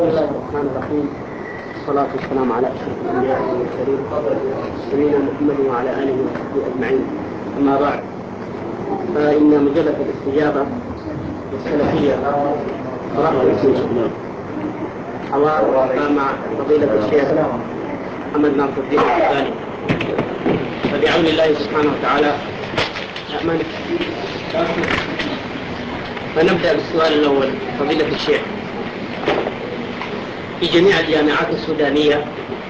بسم الله الرحمن الرحيم، والصلاة والسلام على أشرف الأنبياء والمرسلين سيدنا محمد وعلى آله وصحبه أجمعين. أما بعد، فإن مجلة الاستجابة السلفية حوار مع فضيلة الشيخ محمد ناصر الدين الألباني، فبعون الله سبحانه وتعالى نأمل. فنبدأ بالسؤال الأول. فضيلة الشيخ، في جميع الجامعات السودانية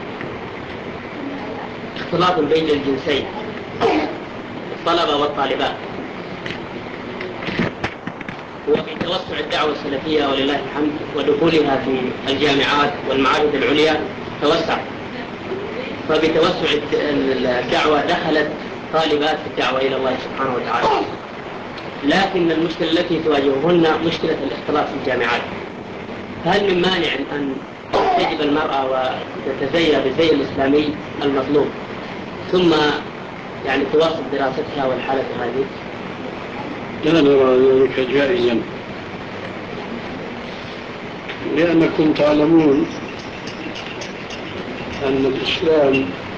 اختلاط بين الجنسين، الطلبة والطالبات، وبتوسع الدعوة السلفية ولله الحمد ودخولها في الجامعات والمعاهد العليا توسع، فبتوسع الدعوة دخلت طالبات الدعوة إلى الله سبحانه وتعالى، لكن المشكلة التي تواجههن مشكلة الاختلاط في الجامعات. هل من مانع أن تجب المرأة وتتزين بالزي الإسلامي المطلوب ثم تواصل دراستها والحالة هذه؟ لا نرى ذلك جائزا، لأنكم تعلمون أن الإسلام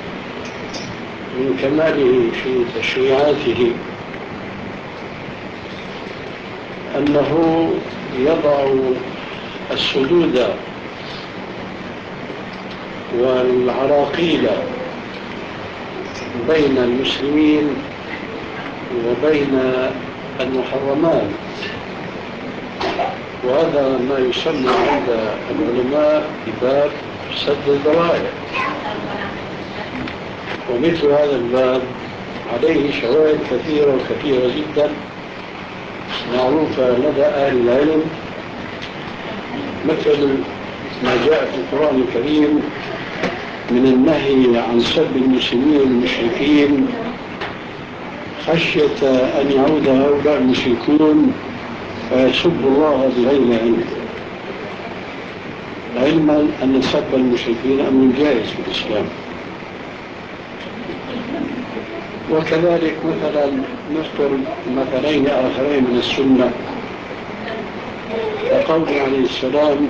من كماله في تشريعاته أنه يضع السدود والعراقيل بين المسلمين وبين المحرمات، وهذا ما يسمى عند العلماء بباب سد الذرائع. ومثل هذا الباب عليه شواهد كثيرة وكثيرة جدا معروفة لدى أهل العلم، مثل ما جاء في القرآن الكريم من النهي عن سب المسلمين المشركين خشية أن يعود هؤلاء المشركون فيسبوا الله بغير علم، علما أن سب المشركين أمر جائز في الإسلام. وكذلك مثلا نذكر مثلين آخرين من السنة، كقوله عليه السلام: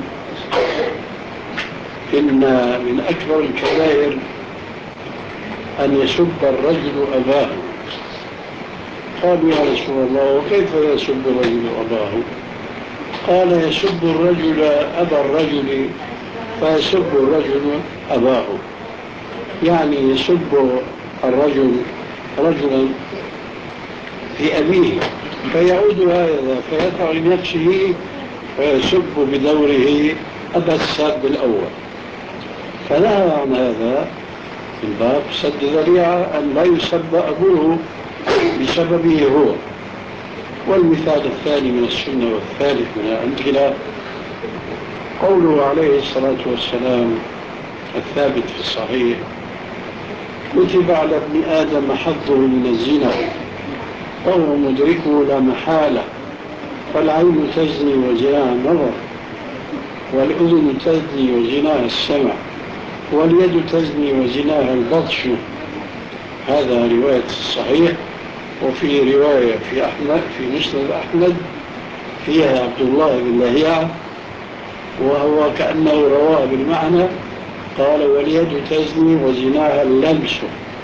إن من أكبر الكبائر أن يسب الرجل أباه. قالوا: يا رسول الله، وكيف يسب الرجل أباه؟ قال: يسب الرجل أبا الرجل فيسب الرجل أباه، يعني يسب الرجل رجلا في أبيه فيعود هذا فيدع لنفسه فيسب بدوره أبا الساب الأول، فنهى عن هذا من باب سد ذريعة أن لا يسب أبوه بسببه هو. والمثال الثاني من السنة والثالث من الأمثلة قوله عليه الصلاة والسلام الثابت في الصحيح: كتب على ابن آدم حظه من الزنا وهو مدركه لا محالة، فالعين تزني وزناها النظر، والأذن تزني وزناها السمع، واليد تزني وزناها البطش. هذا رواية الصحيح. وفي رواية في أحمد في مسند أحمد فيها عبد الله بن لهيعة، وهو كأنه رواه بالمعنى، قال: واليد تزني وزناها اللمس،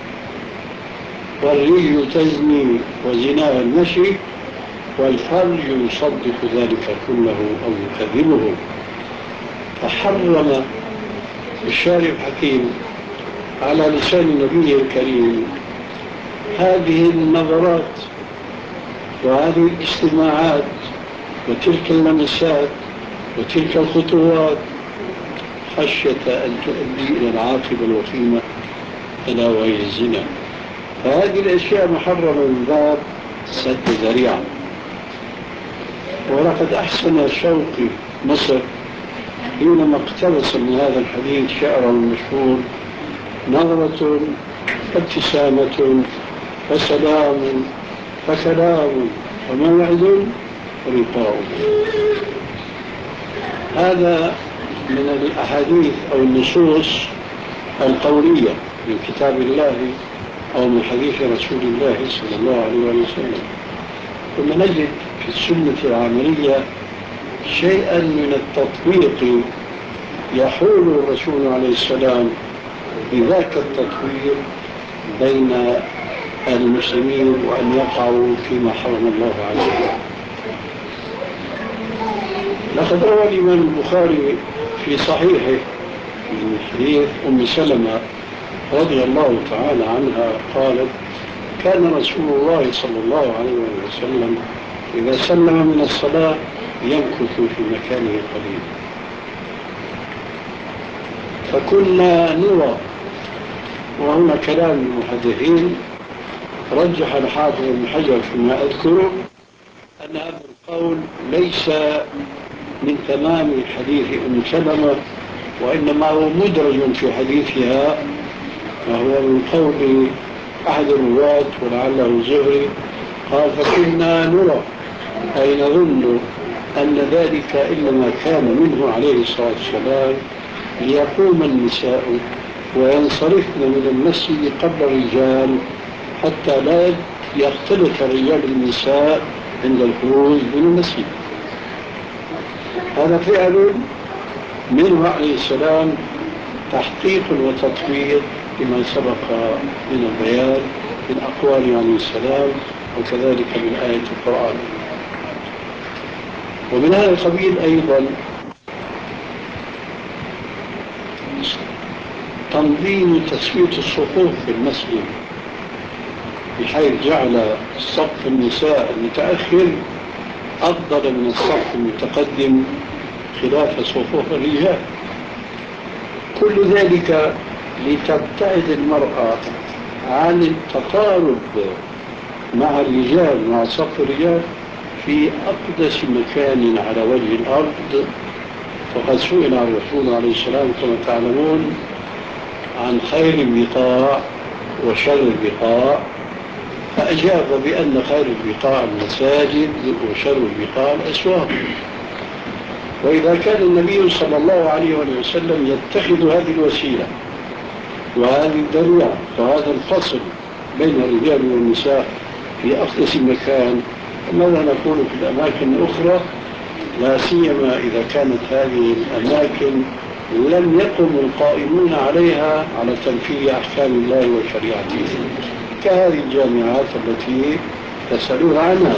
والرجل تزني وزناها المشي، والفرج يصدق ذلك كله أو يكذبه. فحرم الشارع الحكيم على لسان النبي الكريم هذه النظرات وهذه الاستماعات وتلك اللمسات وتلك الخطوات، خشية أن تؤدي إلى العاقبة الوخيمة ألا وهي الزنا. فهذه الأشياء محرمة من باب سد ذريعة. ولقد أحسن شوقي مصر حينما اقتبس من هذا الحديث شعره المشهور: نظرة فابتسامة فسلام فكلام وموعد ولقاء. هذا من الأحاديث أو النصوص القولية من كتاب الله أو من حديث رسول الله صلى الله عليه وسلم. ثم نجد في السنة العملية شيئا من التطبيق يحول الرسول عليه السلام بذاك التطوير بين المسلمين وأن يقعوا فيما حرم الله عليهم. لقد روى الإمام البخاري في صحيحه من حديث أم سلمة رضي الله تعالى عنها قالت: كان رسول الله صلى الله عليه وسلم إذا سلم من الصلاة يمكث في مكانه قليلا، فكنا نرى، وهنا كلام المحدثين رجح الحافظ ابن حجر فيما أذكره أن هذا القول ليس من تمام حديث أم سلمة، وإنما هو مدرج في حديثها، وهو من قول أحد الرواة ولعله زهري قال: فكنا نرى أي نظن أن ذلك إنما كان منه عليه الصلاة والسلام ليقوم النساء وينصرفن من المسجد قبل الرجال حتى لا يختلط الرجال بالنساء عند الخروج من المسجد. هذا فعل منه عليه السلام تحقيق وتطوير لما سبق من البيان من أقوال عليه السلام وكذلك من آية القرآن. ومن هذا القبيل أيضا تنظيم تسوية الصفوف في المسجد، بحيث جعل صف النساء المتأخر أفضل من الصف المتقدم خلاف صفوف الرجال. كل ذلك لتبتعد المرأة عن التقارب مع الرجال، مع صف الرجال في أقدس مكان على وجه الأرض. فقد سئل الرسول عليه السلام كما تعلمون عن خير البقاع وشر البقاع، فأجاب بأن خير البقاع المساجد وشر البقاع الأسواق. وإذا كان النبي صلى الله عليه وسلم يتخذ هذه الوسيلة وهذه الذريعة وهذا الفصل بين الرجال والنساء في أقدس مكان، ماذا نقول في الأماكن الأخرى؟ لا سيما إذا كانت هذه الأماكن لم يقم القائمون عليها على تنفيذ أحكام الله وشريعته، كهذه الجامعات التي تسألون عنها.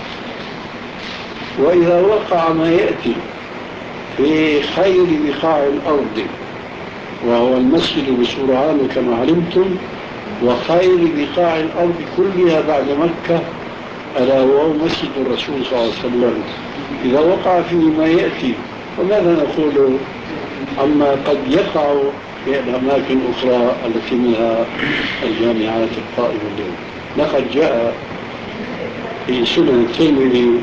وإذا وقع ما يأتي في خير بقاع الأرض وهو المسجد بصورة عامة كما علمتم، وخير بقاع الأرض كلها بعد مكة ألا وهو مسجد الرسول صلى الله عليه وسلم، إذا وقع فيه ما يأتي فماذا نقول عما قد يقع في الأماكن الأخرى التي منها الجامعات القائمة اليوم؟ لقد جاء في سنن الترمذي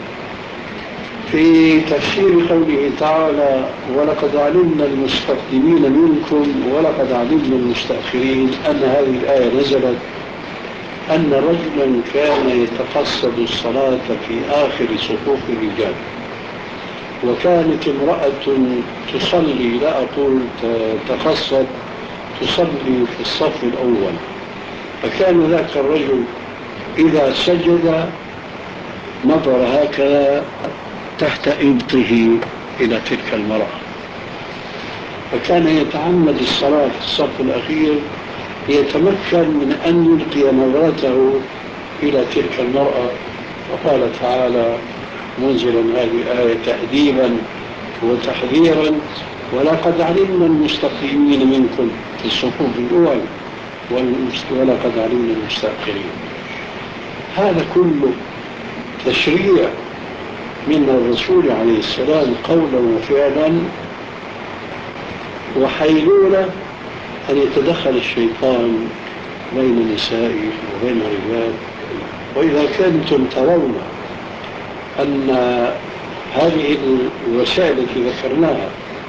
في تفسير قوله تعالى: ولقد علمنا المستقدمين منكم ولقد علمنا المستأخرين، أن هذه الآية نزلت أن رجلا كان يتقصد الصلاة في آخر صفوف الرجال، وكانت امرأة تصلي، لا أقول تقصد، تصلي في الصف الأول، فكان ذاك الرجل إذا سجد نظر هكذا تحت إبطه إلى تلك المرأة، فكان يتعمد الصلاة في الصف الأخير ليتمكن من أن يلقي نظرته إلى تلك المرأة. وقال تعالى منزلا هذه الآية تأديبا وتحذيرا: ولقد علمنا المستقيمين منكم في الصفوف الأول ولقد علمنا المستأخرين. هذا كله تشريع من الرسول عليه السلام قولا وفعلا، وحيلولة أن يتدخل الشيطان بين النساء وبين الرجال. وإذا كنتم ترون أن هذه الوسائل التي ذكرناها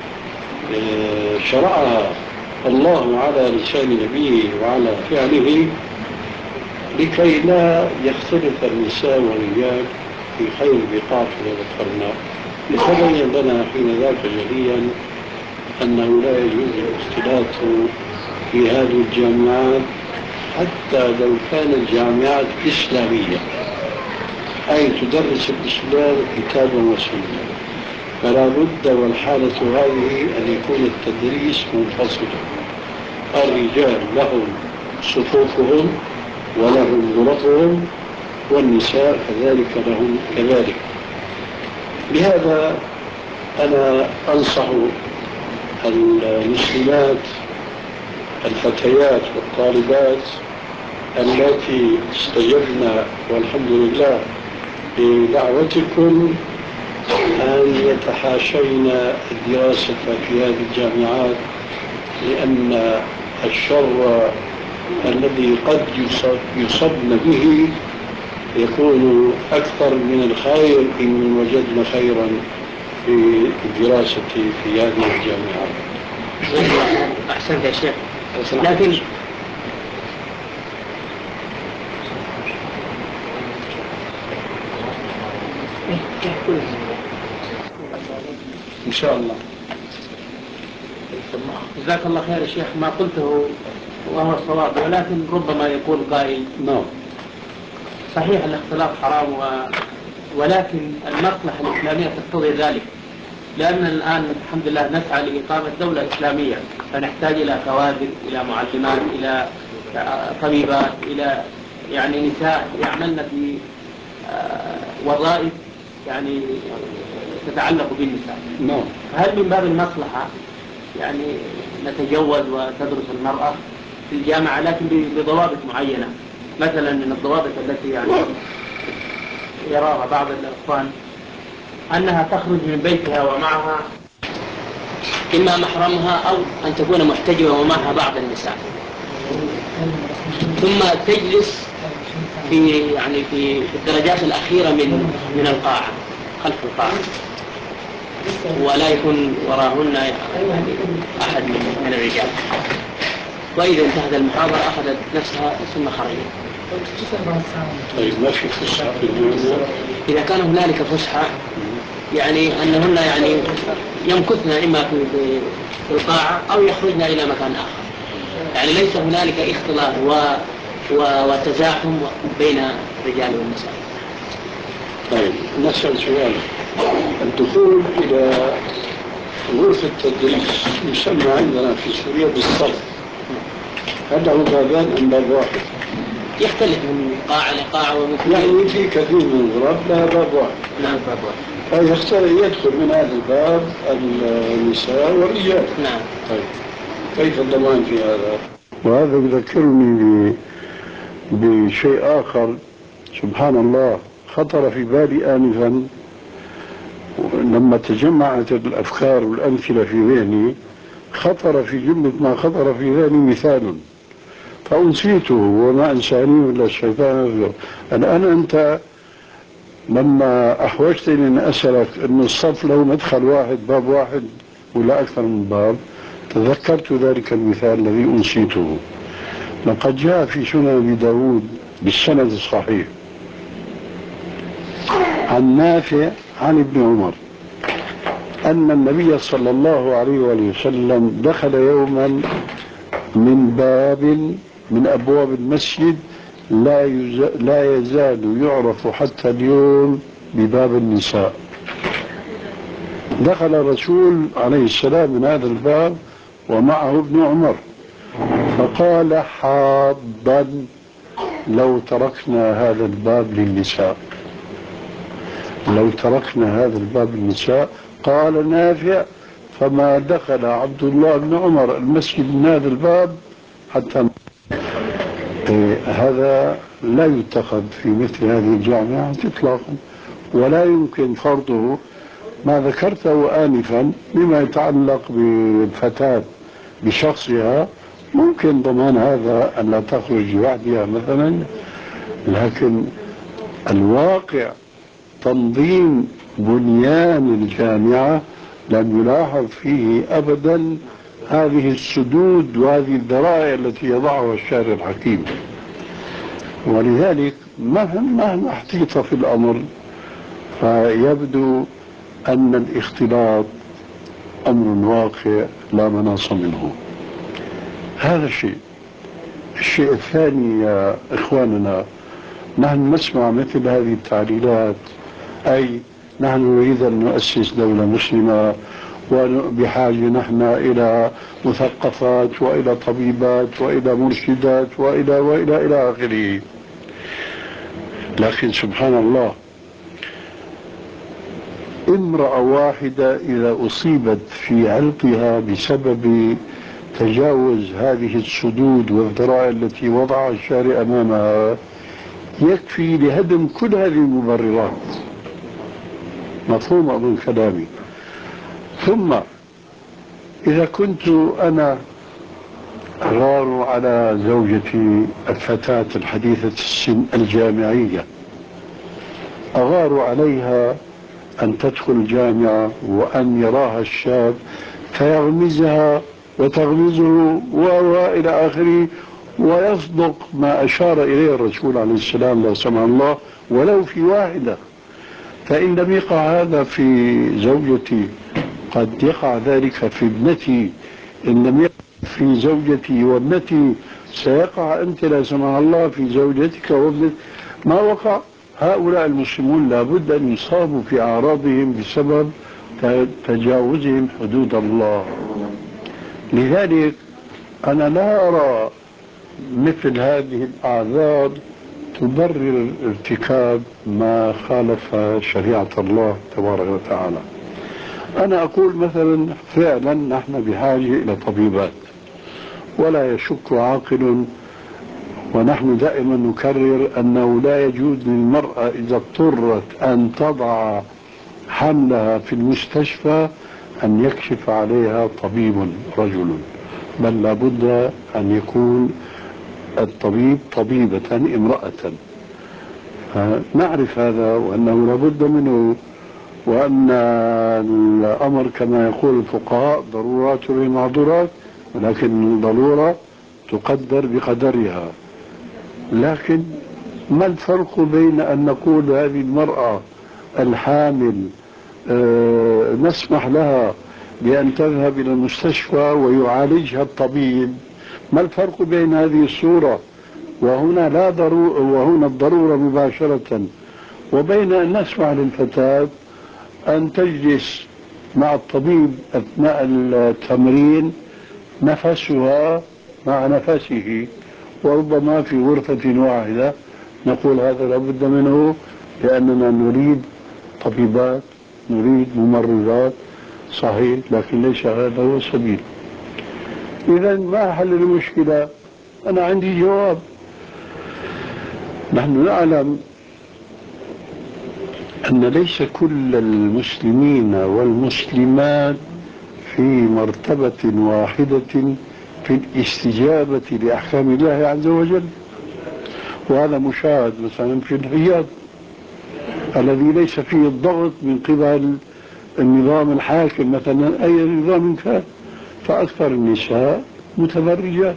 شرعها الله على لسان نبيه وعلى فعله لكي لا يختلف النساء والرجال في خير بقاع كما ذكرنا، يتبين لنا حين ذاك جليا أنه لا يجوز الاختلاط في هذه الجامعات حتى لو كانت جامعات إسلامية، أي تدرس الإسلام كتابا وسنة. فلا بد والحالة هذه أن يكون التدريس منفصلا. الرجال لهم صفوفهم ولهم غرفهم، والنساء كذلك لهم كذلك. لهذا أنا أنصح المسلمات الفتيات والطالبات التي استجبن والحمد لله بدعوتكم أن يتحاشين الدراسة في هذه الجامعات، لأن الشر الذي قد يصبن به يكون أكثر من الخير إن وجدنا خيرا في الدراسة في هذه الجامعات. أحسنت يا شيخ. لكن إن شاء الله. جزاك الله خير يا شيخ. ما قلته وهو الصواب، ولكن ربما يقول قائل نعم صحيح الاختلاط حرام ولكن المصلحة الإسلامية تقتضي ذلك، لأن الآن الحمد لله نسعى لإقامة دولة إسلامية، فنحتاج إلى كوادر، إلى معلمات، إلى طبيبات، إلى يعني نساء يعملن في وظائف يعني تتعلق بالنساء. نعم. هل من باب المصلحة يعني نتجوز وتدرس المرأة في الجامعة لكن بضوابط معينة، مثلا من الضوابط التي يعني يراها بعض الأخوان أنها تخرج من بيتها ومعها إما محرمها أو أن تكون محتجبة ومعها بعض النساء، ثم تجلس في الدرجات الأخيرة من القاعة، خلف القاعة، ولا يكون وراهن يعني أحد من الرجال، وإذا انتهت المحاضرة أخذت نفسها ثم خرجت. طيب ما في فسحة في الجامعة؟ إذا كان هنالك فسحة يعني أنهن يعني يمكثن إما في القاعة أو يخرجن إلى مكان آخر، يعني ليس هنالك اختلاط وتزاحم بين الرجال والنساء. طيب نسأل سؤال. الدخول إلى غرفة التدريس يسمى عندنا في سوريا بالصف، هل له بابان أم باب واحد؟ يختلف من قاعة لقاعة يعني في كثير من الغرف لا باب واحد. نعم باب واحد. يدخل من هذا الباب النساء والرجال. نعم. طيب كيف الضمان في هذا؟ وهذا يذكرني بشيء آخر سبحان الله خطر في بالي آنفا لما تجمعت الأفكار والأمثلة في ذهني. خطر في جملة ما خطر في ذهني مثال فأنسيته وما أنساني إلا الشيطان. الآن أنت لما أحوجتني أن أسألك أن الصف له مدخل واحد باب واحد ولا أكثر من باب، تذكرت ذلك المثال الذي أنسيته. لقد جاء في سنن أبي داود بالسند الصحيح عن نافع عن ابن عمر أن النبي صلى الله عليه وسلم دخل يوما من باب من أبواب المسجد لا يزال يعرف حتى اليوم بباب النساء. دخل الرسول عليه السلام من هذا الباب ومعه ابن عمر، فقال حاضا لو تركنا هذا الباب للنساء، لو تركنا هذا الباب للنساء. قال نافع فما دخل عبد الله بن عمر المسجد من هذا الباب حتى هذا لا يتخذ في مثل هذه الجامعة إطلاقا، ولا يمكن فرضه ما ذكرته آنفا بما يتعلق بالفتاة بشخصها. ممكن ضمان هذا أن لا تخرج وحدها مثلا، لكن الواقع تنظيم بنيان الجامعة لم يلاحظ فيه أبدا هذه السدود وهذه الذرائع التي يضعها الشارع الحكيم. ولذلك مهما احتيط في الأمر فيبدو أن الاختلاط أمر واقع لا مناص منه. هذا شيء. الشيء الثاني يا إخواننا، نحن نسمع مثل هذه التعليلات، أي نحن نريد أن نؤسس دولة مسلمة، وبحاجة نحن إلى مثقفات وإلى طبيبات وإلى مرشدات إلى آخره. لكن سبحان الله، امرأة واحدة إذا أصيبت في علقها بسبب تجاوز هذه السدود والذرائع التي وضعها الشارع أمامها يكفي لهدم كل هذه المبررات. مفهوم من كلامي؟ ثم إذا كنت أنا أغار على زوجتي الفتاة الحديثة السن الجامعية، أغار عليها أن تدخل الجامعة وأن يراها الشاب فيغمزها وتغمزه وإلى آخره، ويصدق ما أشار إليه الرسول عليه السلام لا سمح الله ولو في واحدة. فإن لم يقع هذا في زوجتي قد يقع ذلك في ابنتي، إن لم يقع في زوجتي وابنتي سيقع أنت لا سمح الله في زوجتك وابنتك. ما وقع؟ هؤلاء المسلمون لابد أن يصابوا في أعراضهم بسبب تجاوزهم حدود الله. لذلك أنا لا أرى مثل هذه الأعذار تبرر ارتكاب ما خالف شريعة الله تبارك وتعالى. أنا أقول مثلا فعلا نحن بحاجة إلى طبيبات، ولا يشك عاقل، ونحن دائما نكرر أنه لا يجوز للمرأة إذا اضطرت أن تضع حملها في المستشفى أن يكشف عليها طبيب رجل، بل لابد أن يكون الطبيب طبيبة امرأة. نعرف هذا وأنه لابد منه، وأن الأمر كما يقول الفقهاء ضرورات للمعذورات، ولكن الضرورة تقدر بقدرها. لكن ما الفرق بين أن نقول هذه المرأة الحامل نسمح لها بأن تذهب إلى المستشفى ويعالجها الطبيب؟ ما الفرق بين هذه الصورة وهنا لا وهنا الضرورة مباشرة، وبين أن نسمح للفتاة أن تجلس مع الطبيب أثناء التمرين نفسها مع نفسه، وربما في غرفة واحدة؟ نقول هذا لابد منه لأننا نريد طبيبات، نريد ممرضات، صحيح، لكن ليس هذا هو السبيل. إذا ما حل المشكلة؟ أنا عندي جواب. نحن نعلم أن ليس كل المسلمين والمسلمات في مرتبة واحدة في الاستجابة لأحكام الله عز وجل، وهذا مشاهد مثلا في الحجاب الذي ليس فيه الضغط من قبل النظام الحاكم مثلا، أي نظام كان، فأكثر النساء متبرجات.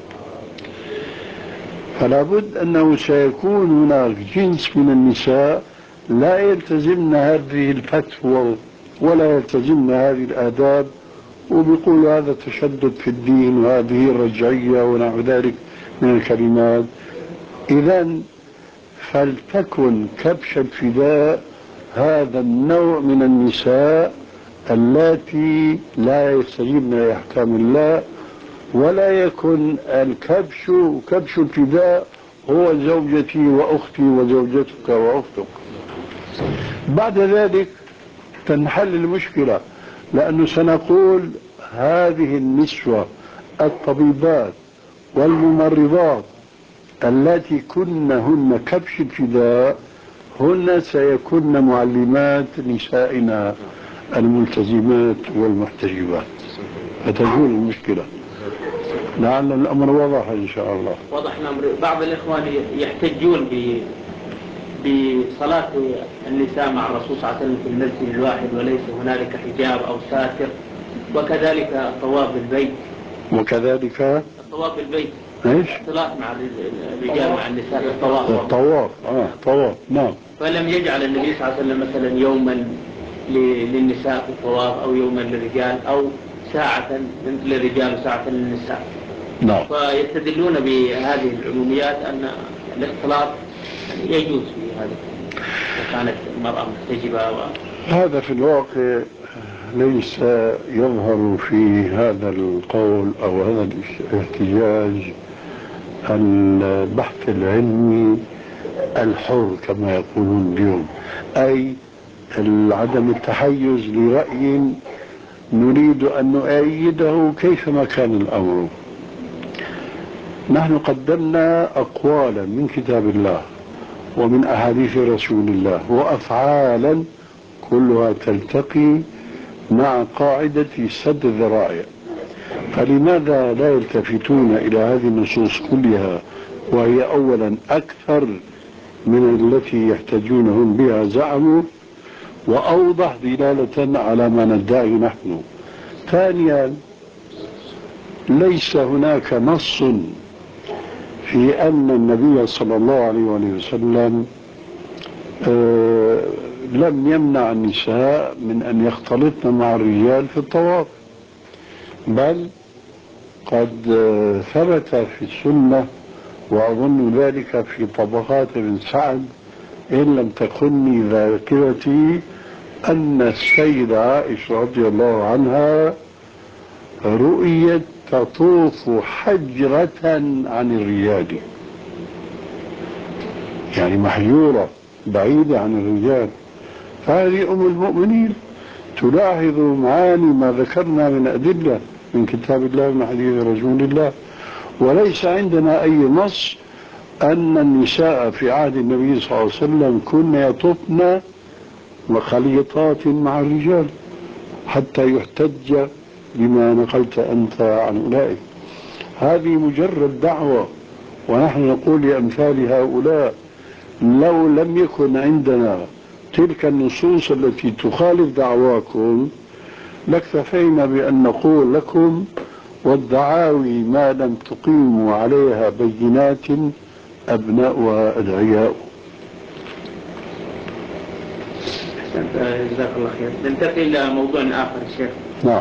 فلا بد أنه سيكون هناك جنس من النساء لا يلتزمن هذه الفتوى ولا يلتزمن هذه الآداب، وبيقول هذا تشدد في الدين وهذه الرجعية ونحو ذلك من الكلمات. إذا فلتكن كبش الفداء هذا النوع من النساء اللاتي لا يستجيبن لأحكام الله، ولا يكن كبش الفداء هو زوجتي وأختي وزوجتك وأختك. بعد ذلك تنحل المشكلة، لأنه سنقول هذه النسوة الطبيبات والممرضات التي كنهن كبش الفداء هن سيكون معلمات نسائنا الملتزمات والمحتجبات، فتزول المشكلة. لعل الأمر وضح إن شاء الله. وضح الأمر. بعض الإخوان يحتجون بصلاة النساء مع الرسول صلى الله عليه وسلم في المسجد الواحد وليس هنالك حجاب أو ساتر، وكذلك طواف البيت، وكذلك طواف البيت ايش؟ اختلاط مع الرجال مع النساء في الطواف. طواف نعم. فلم يجعل النبي صلى الله عليه وسلم مثلا يوما للنساء في الطواف أو يوما للرجال أو ساعة للرجال وساعة للنساء. نعم. فيستدلون بهذه العموميات أن الاختلاط يجوز في هذا إذا كانت المرأة محتجبة هذا في الواقع ليس يظهر في هذا القول أو هذا الاحتجاج البحث العلمي الحر كما يقولون اليوم، أي عدم التحيز لرأي نريد أن نؤيده كيفما كان الأمر. نحن قدمنا أقوالا من كتاب الله ومن أحاديث رسول الله وأفعالا كلها تلتقي مع قاعدة سد الذرائع، فلماذا لا يلتفتون إلى هذه النصوص كلها وهي أولا أكثر من التي يحتاجونهم بها زعموا وأوضح دلالة على ما ندعي نحن. ثانيا، ليس هناك نص في أن النبي صلى الله عليه وسلم لم يمنع النساء من أن يختلطن مع الرجال في الطواف، بل قد ثبت في السنة، وأظن ذلك في طبقات ابن سعد إن لم تخني ذاكرتي، أن السيدة عائشة رضي الله عنها رؤيت تطوف حجرة عن الرجال، يعني محجورة بعيدة عن الرجال. فهذه أم المؤمنين تلاحظ معاني ما ذكرنا من أدلة من كتاب الله ومن حديث رسول الله، وليس عندنا أي نص أن النساء في عهد النبي صلى الله عليه وسلم كن يطفن وخليطات مع الرجال حتى يحتج بما نقلت أنت عن أولئك. هذه مجرد دعوة، ونحن نقول لأمثال هؤلاء لو لم يكن عندنا تلك النصوص التي تخالف دعواكم لاكتفينا بأن نقول لكم والدعاوي ما لم تقيموا عليها بينات أبناؤها أدعياء. جزاك الله خير. ننتقل إلى موضوع آخر شيخ. نعم.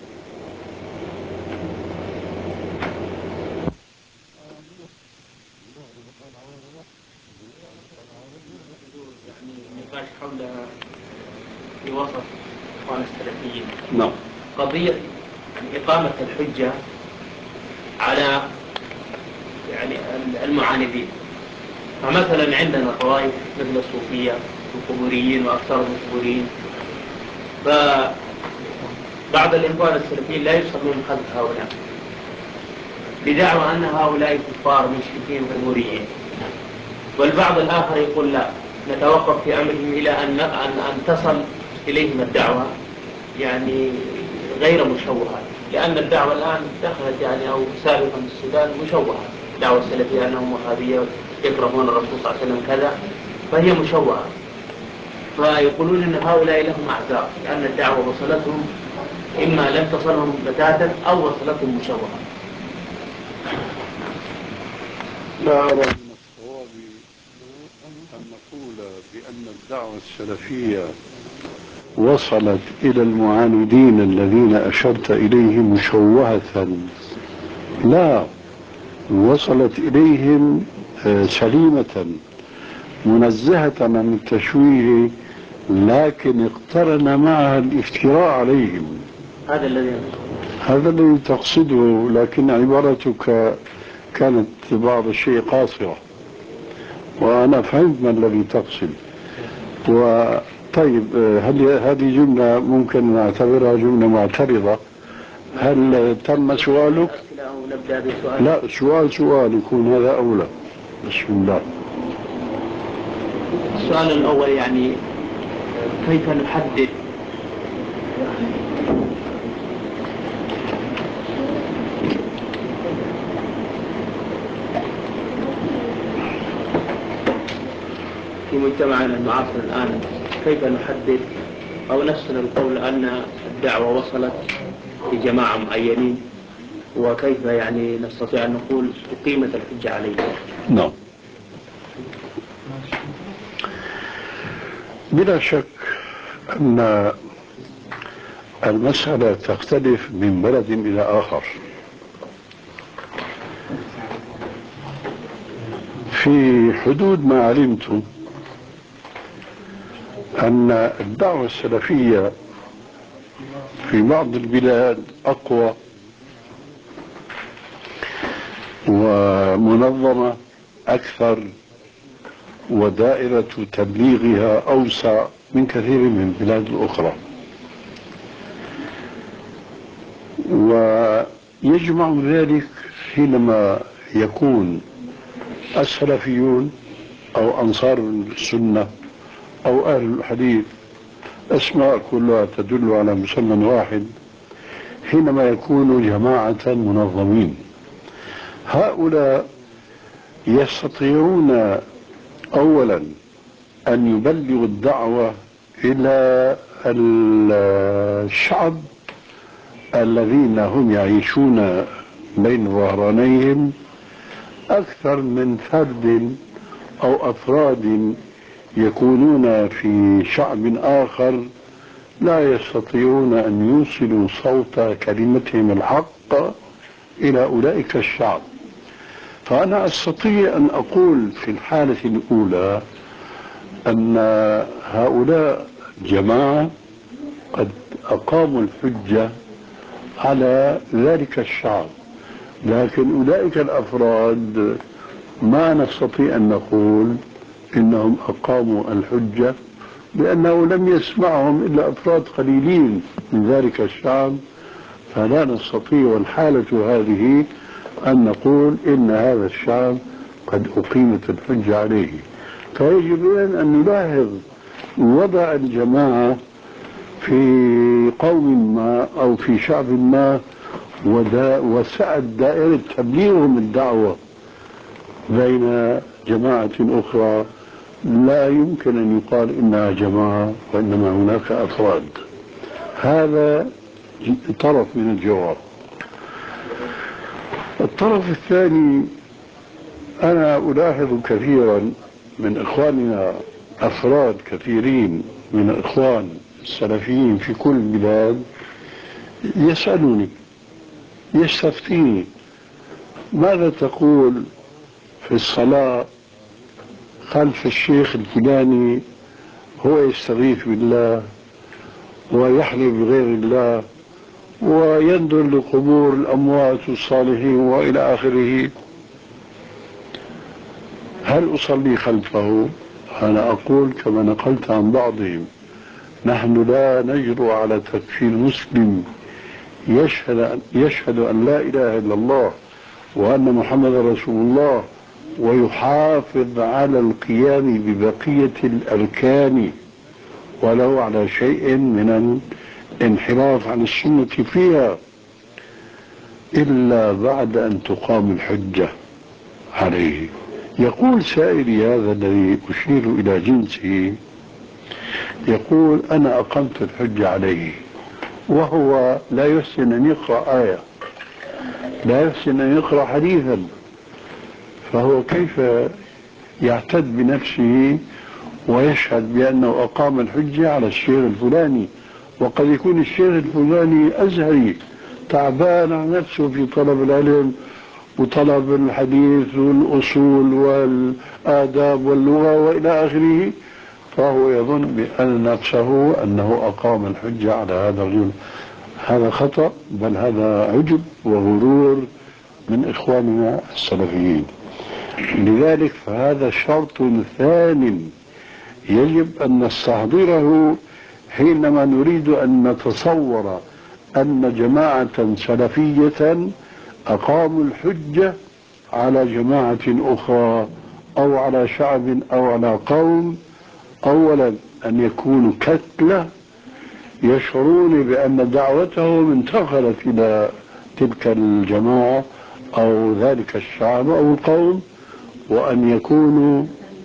نقاش حول في وسط إخوان السلفيين. نعم. قضية إقامة الحجة على المعاندين. فمثلا عندنا طوائف مثل الصوفية والقبوريين وأكثرهم قبوريين، فبعض الإخوان السلفيين لا يصلون خلف هؤلاء بدعوى أن هؤلاء كفار مشركين قبوريين، والبعض الآخر يقول لا، نتوقف في أمرهم إلى أن تصل إليهم الدعوة يعني غير مشوهة، لأن الدعوة الآن دخلت أو سابقا في السودان مشوهة، دعوة السلفية أنهم وهابية يكرهون الرسول صلى الله عليه وسلم كذا، فهي مشوهة. فيقولون أن هؤلاء لهم أعذار لأن الدعوة وصلتهم إما لم تصلهم بتاتا أو وصلتهم مشوهة. لا أرى من الصواب أن نقول بأن الدعوة السلفية وصلت إلى المعاندين الذين أشرت إليهم مشوهة. لا، وصلت إليهم سليمة منزهة عن التشويه، لكن اقترن معها الافتراء عليهم. هذا الذي تقصده، لكن عبارتك كانت بعض الشيء قاصرة، وأنا فهمت ما الذي تقصد. طيب، هل هذه جملة ممكن نعتبرها جملة معترضة؟ هل تم سؤالك؟ لا، سؤال يكون هذا أولى. بسم الله. السؤال الأول كيف نحدد في مجتمعنا المعاصر الآن، كيف نحدد أو نفصل القول أن الدعوة وصلت لجماعة معينين، وكيف نستطيع أن نقول قيمة الحجة عليهم؟ نعم. بلا شك أن المسألة تختلف من بلد إلى آخر. في حدود ما علمت أن الدعوة السلفية في بعض البلاد أقوى ومنظمة أكثر، ودائرة تبليغها أوسع من كثير من البلاد الأخرى، ويجمع ذلك حينما يكون السلفيون أو أنصار السنة أو أهل الحديث، أسماء كلها تدل على مسمى واحد، حينما يكونوا جماعة منظمين. هؤلاء يستطيعون أولا أن يبلغوا الدعوة إلى الشعب الذين هم يعيشون بين ظهرانيهم أكثر من فرد أو أفراد يكونون في شعب آخر لا يستطيعون أن يوصلوا صوت كلمتهم الحق إلى أولئك الشعب. فأنا أستطيع أن أقول في الحالة الأولى أن هؤلاء جماعة قد أقاموا الحجة على ذلك الشعب، لكن أولئك الأفراد ما نستطيع أن نقول إنهم أقاموا الحجة، لأنه لم يسمعهم إلا أفراد قليلين من ذلك الشعب، فلا نستطيع الحالة هذه أن نقول إن هذا الشعب قد أقيمت الحجة عليه. فيجب أن نلاحظ وضع الجماعة في قوم ما أو في شعب ما وسعت دائرة تبليغهم الدعوة بين جماعة أخرى لا يمكن أن يقال إنها جماعة، وإنما هناك أفراد. هذا طرف من الجواب. الطرف الثاني، أنا ألاحظ كثيرا من إخواننا، أفراد كثيرين من الإخوان السلفيين في كل البلاد يسألوني، يستفتيني: ماذا تقول في الصلاة خلف الشيخ الفلاني، هو يستغيث بالله ويحلف بغير الله وينظر لقبور الأموات والصالحين وإلى آخره، هل أصلي خلفه؟ أنا أقول كما نقلت عن بعضهم: نحن لا نجرؤ على تكفير مسلم يشهد أن لا إله إلا الله وأن محمد رسول الله ويحافظ على القيام ببقية الأركان ولو على شيء من الانحراف عن السنة فيها، إلا بعد أن تقام الحجة عليه. يقول سائري هذا الذي أشير إلى جنسه، يقول: أنا أقمت الحجة عليه، وهو لا يحسن أن يقرأ آية، لا يحسن أن يقرأ حديثا، فهو كيف يعتد بنفسه ويشهد بأنه أقام الحجة على الشيخ الفلاني؟ وقد يكون الشيخ الفلاني أزهري تعبان عن نفسه في طلب العلم وطلب الحديث والأصول والآداب واللغة وإلى آخره، فهو يظن بأن نفسه أنه أقام الحجة على هذا الرجل. هذا خطأ، بل هذا عجب وغرور من إخواننا السلفيين. لذلك فهذا شرط ثان يجب أن نستحضره حينما نريد أن نتصور أن جماعة سلفية أقاموا الحجة على جماعة أخرى أو على شعب أو على قوم. أولا أن يكونوا كتلة يشعرون بأن دعوتهم انتقلت إلى تلك الجماعة أو ذلك الشعب أو القوم، وأن يكونوا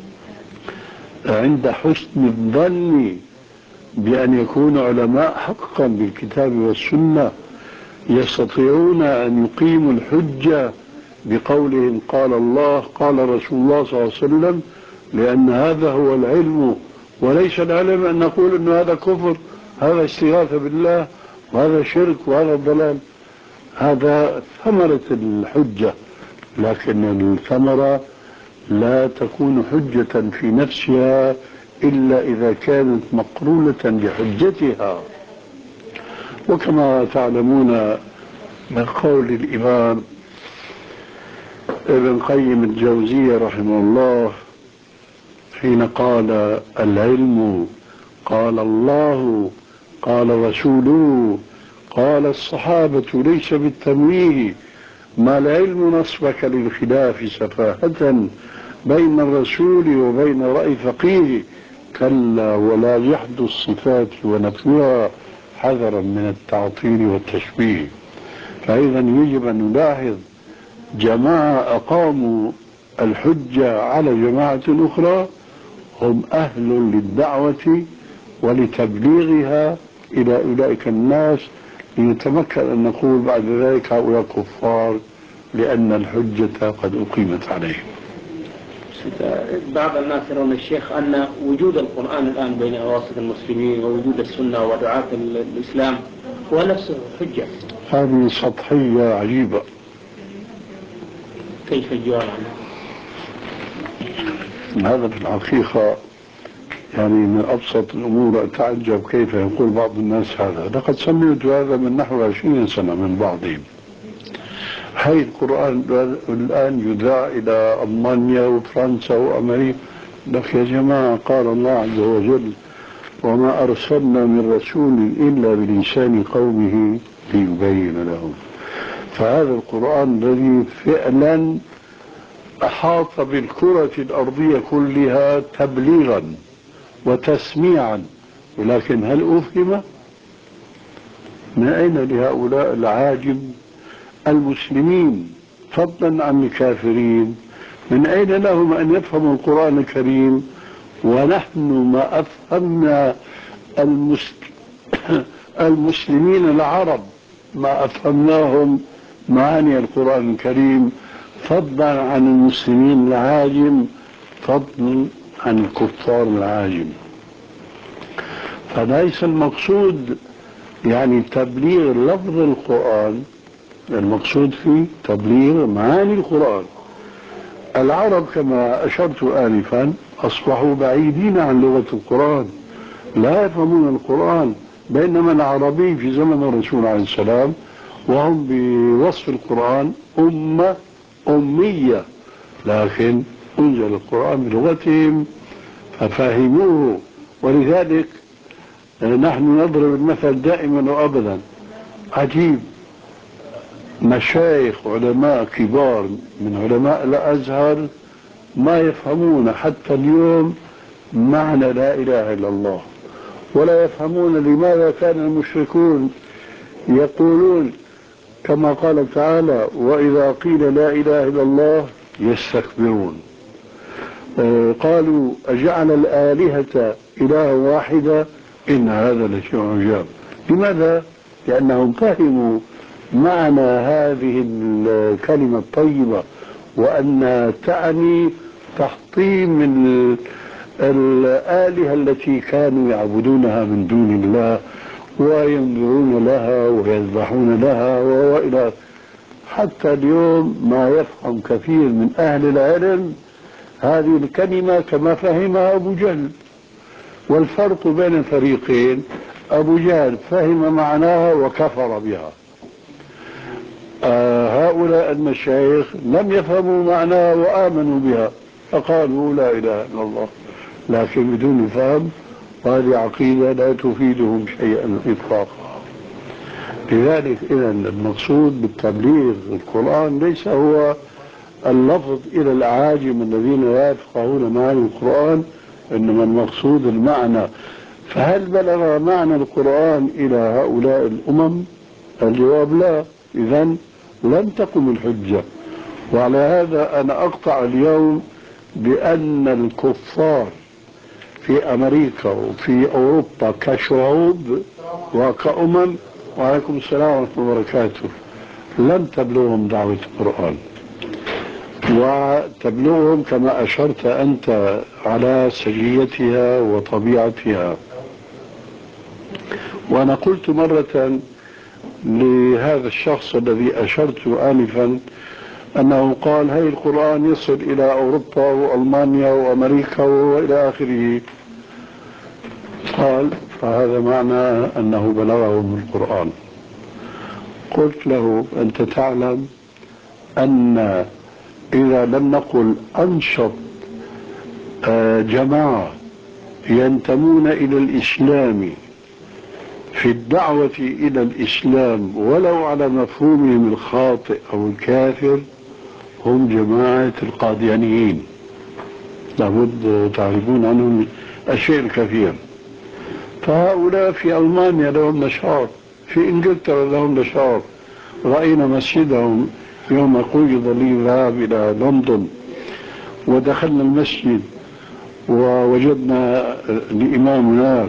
عند حسن الظن بأن يكونوا علماء حقا بالكتاب والسنة، يستطيعون أن يقيموا الحجة بقولهم قال الله قال رسول الله صلى الله عليه وسلم، لأن هذا هو العلم، وليس العلم أن نقول أن هذا كفر، هذا استغاثة بالله، وهذا شرك، وهذا ضلال. هذا ثمرة الحجة، لكن الثمرة لا تكون حجة في نفسها إلا إذا كانت مقرونة بحجتها. وكما تعلمون من قول الإمام ابن قيم الجوزية رحمه الله حين قال: العلم قال الله قال رسوله قال الصحابة ليس بالتمويه، ما العلم نصبك للخلاف سفاهة بين الرسول وبين رأي فقيه، كلا ولا جحد الصفات ونفيها حذرا من التعطيل والتشبيه. فإذا يجب أن نلاحظ جماعة أقاموا الحجة على جماعة أخرى هم أهل للدعوة ولتبليغها إلى أولئك الناس، لنتمكن أن نقول بعد ذلك هؤلاء كفار لأن الحجة قد أقيمت عليهم. بعض الناس يرون الشيخ أن وجود القرآن الآن بين أواسط المسلمين ووجود السنة ودعاة الإسلام هو نفسه حجة. هذه سطحية عجيبة. كيف الجواب عنها؟ هذا في الحقيقة يعني من أبسط الأمور. أتعجب كيف يقول بعض الناس هذا. لقد سمعت هذا من نحو 20 سنة من بعضهم. هاي القرآن الآن يذاع إلى ألمانيا وفرنسا وأمريكا. لك يا جماعة قال الله عز وجل: وما أرسلنا من رسول إلا بلسان قومه ليبين لهم. فهذا القرآن الذي فعلا أحاط بالكرة الأرضية كلها تبليغا وتسميعا، ولكن هل أفهم؟ من أين لهؤلاء العاجم المسلمين فضلا عن الكافرين، من أين لهم أن يفهموا القرآن الكريم ونحن ما أفهمنا المسلمين العرب ما أفهمناهم معاني القرآن الكريم، فضلا عن المسلمين العاجم، فضلا عن الكفار العاجم. فليس المقصود يعني تبليغ لفظ القرآن، المقصود فيه تبليغ معاني القرآن. العرب كما أشرت آنفا أصبحوا بعيدين عن لغة القرآن، لا يفهمون القرآن، بينما العربي في زمن الرسول عليه السلام وهم بوصف القرآن أمة أمية، لكن أنزل القرآن بلغتهم ففهموه. ولذلك نحن نضرب المثل دائما وأبدا. عجيب، مشايخ علماء كبار من علماء الأزهر ما يفهمون حتى اليوم معنى لا إله إلا الله، ولا يفهمون لماذا كان المشركون يقولون كما قال تعالى: وإذا قيل لا إله إلا الله يستكبرون. قالوا: أجعل الآلهة إله واحدة إن هذا لشيء عجاب. لماذا؟ لأنهم فهموا معنى هذه الكلمة الطيبة، وأن تعني تحطيم الآلهة التي كانوا يعبدونها من دون الله وينذرون لها ويذبحون لها وإلى. حتى اليوم ما يفهم كثير من أهل العلم هذه الكلمة كما فهمها أبو جهل. والفرق بين الفريقين: أبو جهل فهم معناها وكفر بها، هؤلاء المشايخ لم يفهموا معناها وآمنوا بها فقالوا لا إله إلا الله، لكن بدون فهم، وهذه عقيدة لا تفيدهم شيئا إطلاقا. لذلك إذا المقصود بالتبليغ القرآن ليس هو اللفظ إلى الأعاجم الذين لا يفقهون معاني القرآن، إنما المقصود المعنى. فهل بلغ معنى القرآن إلى هؤلاء الأمم؟ الجواب لا. إذن لم تقم الحجة. وعلى هذا أنا أقطع اليوم بأن الكفار في أمريكا وفي أوروبا كشعوب وكأمم، وعليكم السلام ورحمة الله وبركاته، لم تبلغهم دعوة القرآن، وتبلغهم كما أشرت أنت على سجيتها وطبيعتها. وأنا قلت مرة لهذا الشخص الذي أشرت آنفا أنه قال: هاي القرآن يصل إلى أوروبا وألمانيا وأمريكا وإلى آخره. قال فهذا معنى أنه بلغه من القرآن. قلت له أنت تعلم أن إذا لم نقل أنشط جماعة ينتمون إلى الإسلام في الدعوة إلى الإسلام ولو على مفهومهم الخاطئ أو الكافر هم جماعة القاديانيين. لابد تعرفون عنهم الشيء الكثير. فهؤلاء في ألمانيا لهم نشاط، في إنجلترا لهم نشاط. رأينا مسجدهم يوم قيض لي الذهاب إلى لندن، ودخلنا المسجد ووجدنا الإمام هناك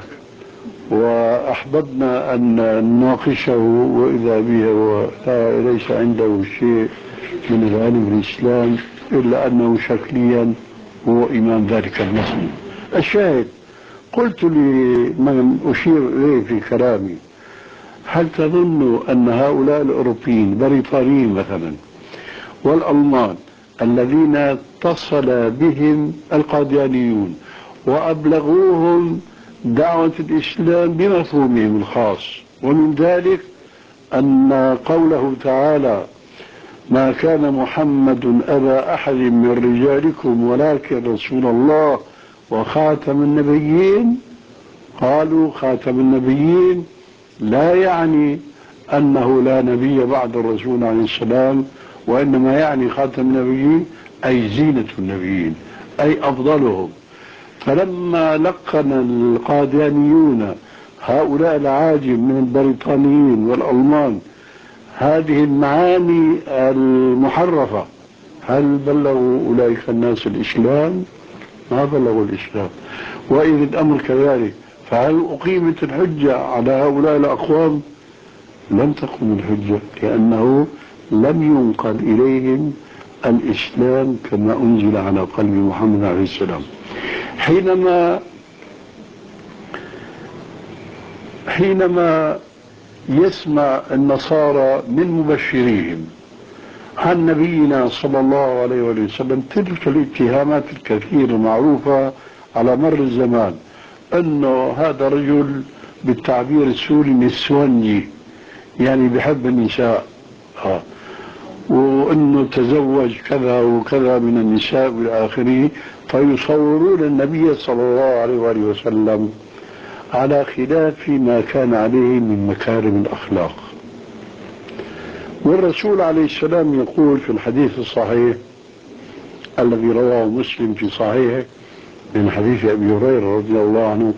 وأحببنا أن نناقشه، وإذا به ليس عنده شيء من العلم بالإسلام إلا أنه شكليا هو إمام ذلك المسجد. الشاهد قلت لمن أشير إليه في كلامي هل تظن أن هؤلاء الأوروبيين البريطانيين مثلا والألمان الذين اتصل بهم القاديانيون وأبلغوهم دعوة الإسلام بمفهومهم الخاص، ومن ذلك أن قوله تعالى ما كان محمد أبا أحد من رجالكم ولكن رسول الله وخاتم النبيين، قالوا خاتم النبيين لا يعني أنه لا نبي بعد الرسول عليه السلام، وإنما يعني خاتم النبيين أي زينة النبيين أي أفضلهم. فلما لقن القاديانيون هؤلاء العاجم من البريطانيين والألمان هذه المعاني المحرفة، هل بلغوا أولئك الناس الإسلام؟ ما بلغوا الإسلام. وإذ الأمر كذلك فهل أقيمت الحجة على هؤلاء الأقوام؟ لم تقم الحجة، لأنه لم ينقل إليهم الإسلام كما أنزل على قلب محمد عليه السلام. حينما يسمع النصارى من مبشريهم عن نبينا صلى الله عليه وسلم تلك الاتهامات الكثيرة المعروفة على مر الزمان، أنه هذا رجل بالتعبير السوري نسوانجي، يعني بحب النساء، وأنه تزوج كذا وكذا من النساء والآخرين، فيصورون النبي صلى الله عليه وسلم على خلاف ما كان عليه من مكارم الأخلاق. والرسول عليه السلام يقول في الحديث الصحيح الذي رواه مسلم في صحيحه من حديث أبي هريرة رضي الله عنه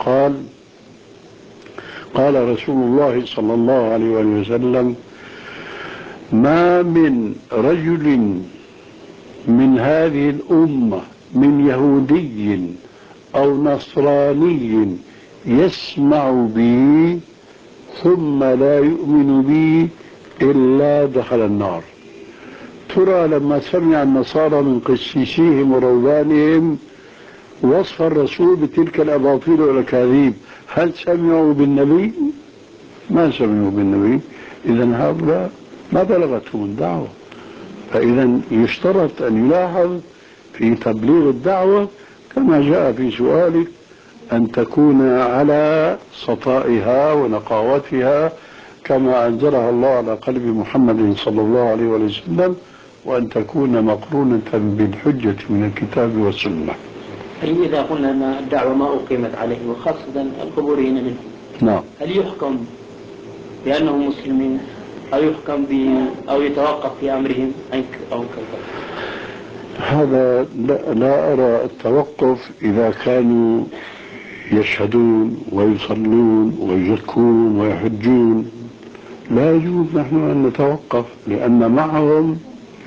قال رسول الله صلى الله عليه وسلم ما من رجل من هذه الأمة من يهودي أو نصراني يسمع بي ثم لا يؤمن بي إلا دخل النار. ترى لما سمع النصارى من قسيسيهم ورهبانهم وصف الرسول بتلك الأباطيل والأكاذيب، هل سمعوا بالنبي؟ ما سمعوا بالنبي. إذن هؤلاء ما بلغتهم الدعوة. فإذا يشترط أن يلاحظ في تبليغ الدعوة كما جاء في سؤالك أن تكون على صفائها ونقاوتها كما أنزلها الله على قلب محمد صلى الله عليه وسلم، وأن تكون مقرونة بالحجة من الكتاب والسنة. هل إذا قلنا أن الدعوة ما أقيمت عليه وخاصة القبوريين منهم، نعم، هل يحكم بأنهم مسلمين أو يحكم أو يتوقف في أمرهم أو كيف؟ هذا لا أرى التوقف إذا كانوا يشهدون ويصلون ويزكون ويحجون، لا يجوز نحن أن نتوقف، لأن معهم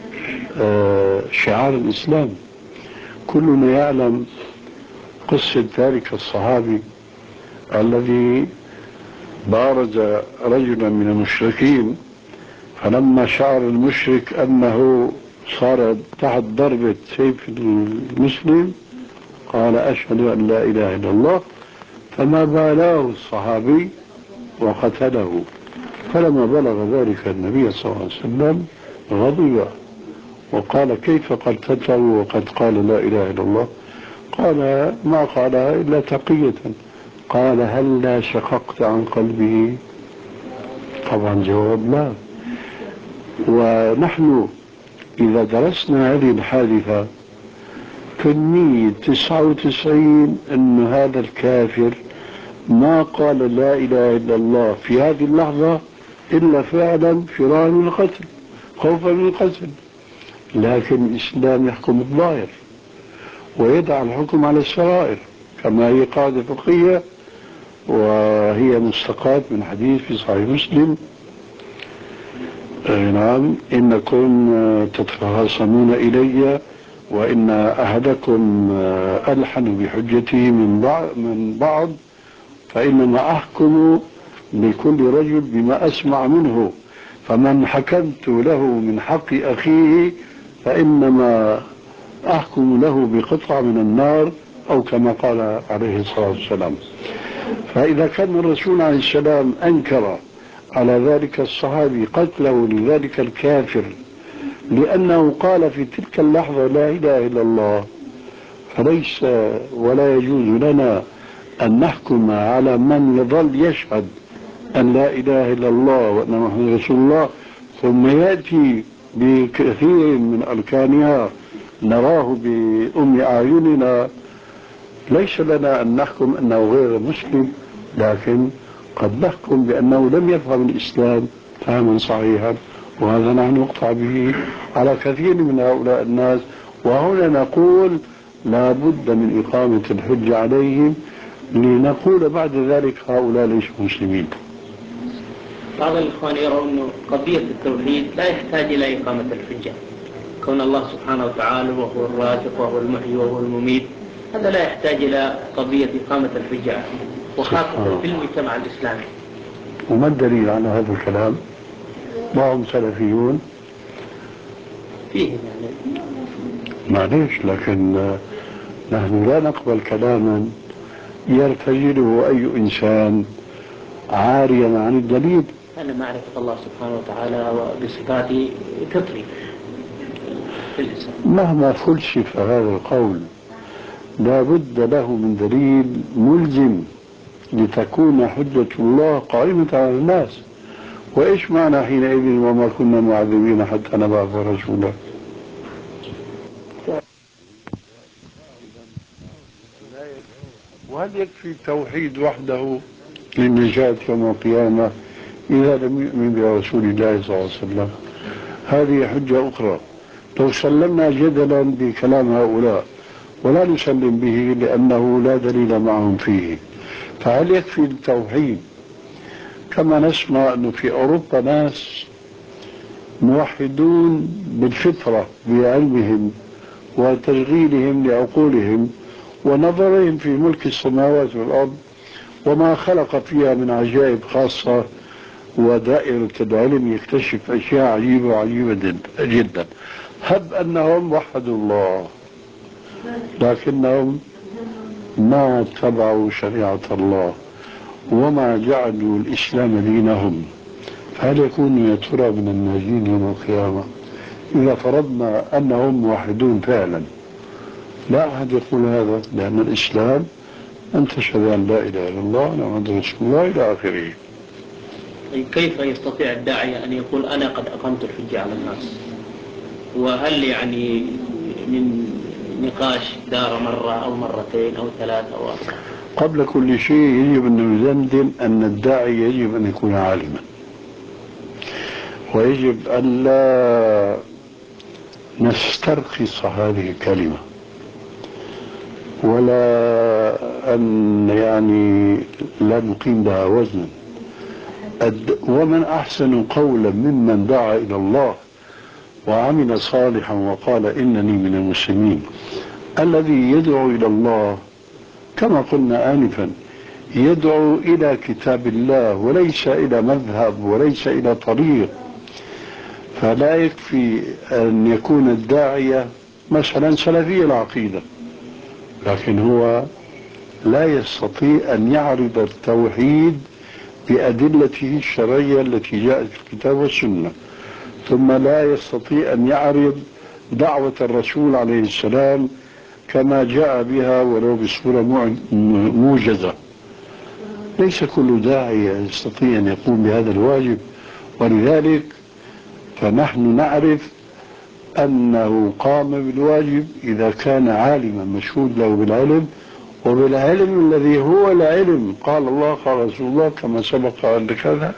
شعار الإسلام. كلنا يعلم قصة ذلك الصحابي الذي بارز رجلا من المشركين، فلما شعر المشرك أنه صار تحت ضربة سيف المسلم قال أشهد أن لا إله إلا الله، فما بالاه الصحابي وقتله. فلما بلغ ذلك النبي صلى الله عليه وسلم غضب وقال كيف قتلته وقد قال لا إله إلا الله؟ قال ما قالها إلا تقية، قال هل لا شققت عن قلبه؟ طبعا جواب لا. ونحن إذا درسنا هذه الحادثة كمية 99 أن هذا الكافر ما قال لا إله إلا الله في هذه اللحظة إلا فعلا فرارا من القتل، خوفا من القتل. لكن الإسلام يحكم الظاهر ويدع الحكم على السرائر، كما هي قاعدة فقهية وهي مستقاة من حديث في صحيح مسلم: نعم إنكم تتخاصمون إلي وإن أحدكم ألحن بحجته من بعض، فإنما أحكم لكل رجل بما أسمع منه، فمن حكمت له من حق أخيه فإنما أحكم له بقطعة من النار، أو كما قال عليه الصلاة والسلام. فإذا كان الرسول عليه السلام أنكر على ذلك الصحابي قتله لذلك الكافر لأنه قال في تلك اللحظة لا إله إلا الله، فليس ولا يجوز لنا أن نحكم على من يظل يشهد أن لا إله إلا الله وأن محمد رسول الله ثم يأتي بكثير من أركانها نراه بأم أعيننا. ليس لنا أن نحكم أنه غير مسلم، لكن قد نحكم بأنه لم يفهم الإسلام فهما صحيحا، وهذا نحن نقطع به على كثير من هؤلاء الناس. وهنا نقول لا بد من إقامة الحجة عليهم، لنقول بعد ذلك هؤلاء ليسوا مسلمين. بعض الإخوان يرون أن قضية التوحيد لا يحتاج إلى إقامة الحجة، كون الله سبحانه وتعالى وهو الرازق وهو المحيي وهو المميت، هذا لا يحتاج إلى قضية إقامة الحجة، وخاصة في المجتمع الإسلامي. وما الدليل على هذا الكلام؟ بعضهم سلفيون فيه يعني معليش، لكن نحن لا نقبل كلاما يرتجله أي إنسان عاريا عن الدليل. أنا معرفة الله سبحانه وتعالى وبصفاته تطري في الإسلام. مهما فلسف هذا القول لا بد له من دليل ملزم لتكون حجة الله قائمة على الناس. وإيش معنى حينئذ وما كنا معذبين حتى نبعث رسولا؟ وهل يكفي التوحيد وحده للنجاة يوم القيامة إذا لم يؤمن برسول الله صلى الله عليه وسلم؟ هذه حجة أخرى. لو سلمنا جدلا بكلام هؤلاء ولا نسلم به لأنه لا دليل معهم فيه، فهل يكفي التوحيد؟ كما نسمع أنه في أوروبا ناس موحدون بالفطرة بعلمهم وتشغيلهم لعقولهم ونظرهم في ملك السماوات والأرض وما خلق فيها من عجائب خاصة، ودائرة العلم يكتشف أشياء عجيبة وعجيبة جدا. هب أنهم وحدوا الله لكنهم ما اتبعوا شريعة الله وما جعلوا الإسلام دينهم، فهل يكونوا يا ترى من الناجين يوم القيامة؟ إذا فرضنا أنهم موحدون فعلا، لا أحد يقول هذا، لأن الإسلام أن تشهد أن لا إله إلا الله محمد رسول الله إلى آخره. كيف يستطيع الداعية أن يقول أنا قد أقمت الحجة على الناس؟ وهل يعني من نقاش دار مرة أو مرتين أو ثلاثة أو أكثر؟ قبل كل شيء يجب أن ندندن أن الداعي يجب أن يكون عالما، ويجب أن لا نسترخص هذه الكلمة ولا أن يعني لا نقيم لها وزنا. ومن أحسن قولا ممن دعا إلى الله وعمل صالحا وقال إنني من المسلمين. الذي يدعو إلى الله كما قلنا آنفا يدعو إلى كتاب الله وليس إلى مذهب وليس إلى طريق. فلا يكفي أن يكون الداعية مثلا سلفي العقيدة، لكن هو لا يستطيع أن يعرض التوحيد بأدلته الشرعية التي جاءت في الكتاب والسنة، ثم لا يستطيع أن يعرض دعوة الرسول عليه السلام كما جاء بها ولو بصورة موجزة. ليس كل داعية يستطيع أن يقوم بهذا الواجب، ولذلك فنحن نعرف أنه قام بالواجب إذا كان عالما مشهود له بالعلم، وبالعلم الذي هو العلم قال الله قال رسول الله كما سبق أن كذا.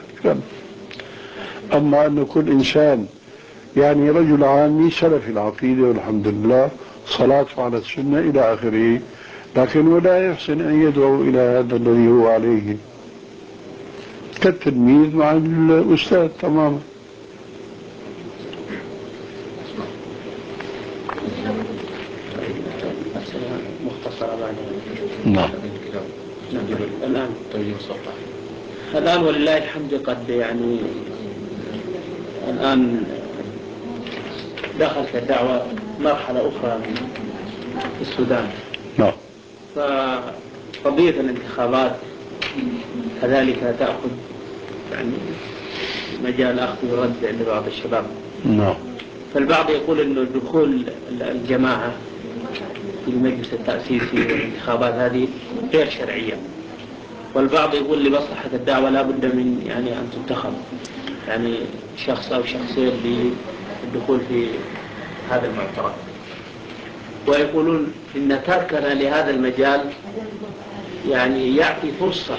أما أن كل إنسان يعني رجل عامي سلفي العقيدة والحمد لله صلاته على السنة إلى آخره، لكن ولا يحسن أن يدعو إلى هذا الذي هو عليه، كالتلميذ مع الأستاذ تماما. مختصرة بعد. نعم. الآن ولله الحمد قد يعني الآن دخلت الدعوة مرحلة أخرى في السودان. نعم. فقضية الانتخابات كذلك تأخذ يعني مجال أخذ ورد عند بعض الشباب. نعم. فالبعض يقول أنه دخول الجماعة في المجلس التأسيسي والانتخابات هذه غير شرعية، والبعض يقول لمصلحة الدعوة لا بد من يعني أن تنتخب يعني شخص أو شخصين للدخول في هذا المعترك، ويقولون إن تركنا لهذا المجال يعني يعطي فرصة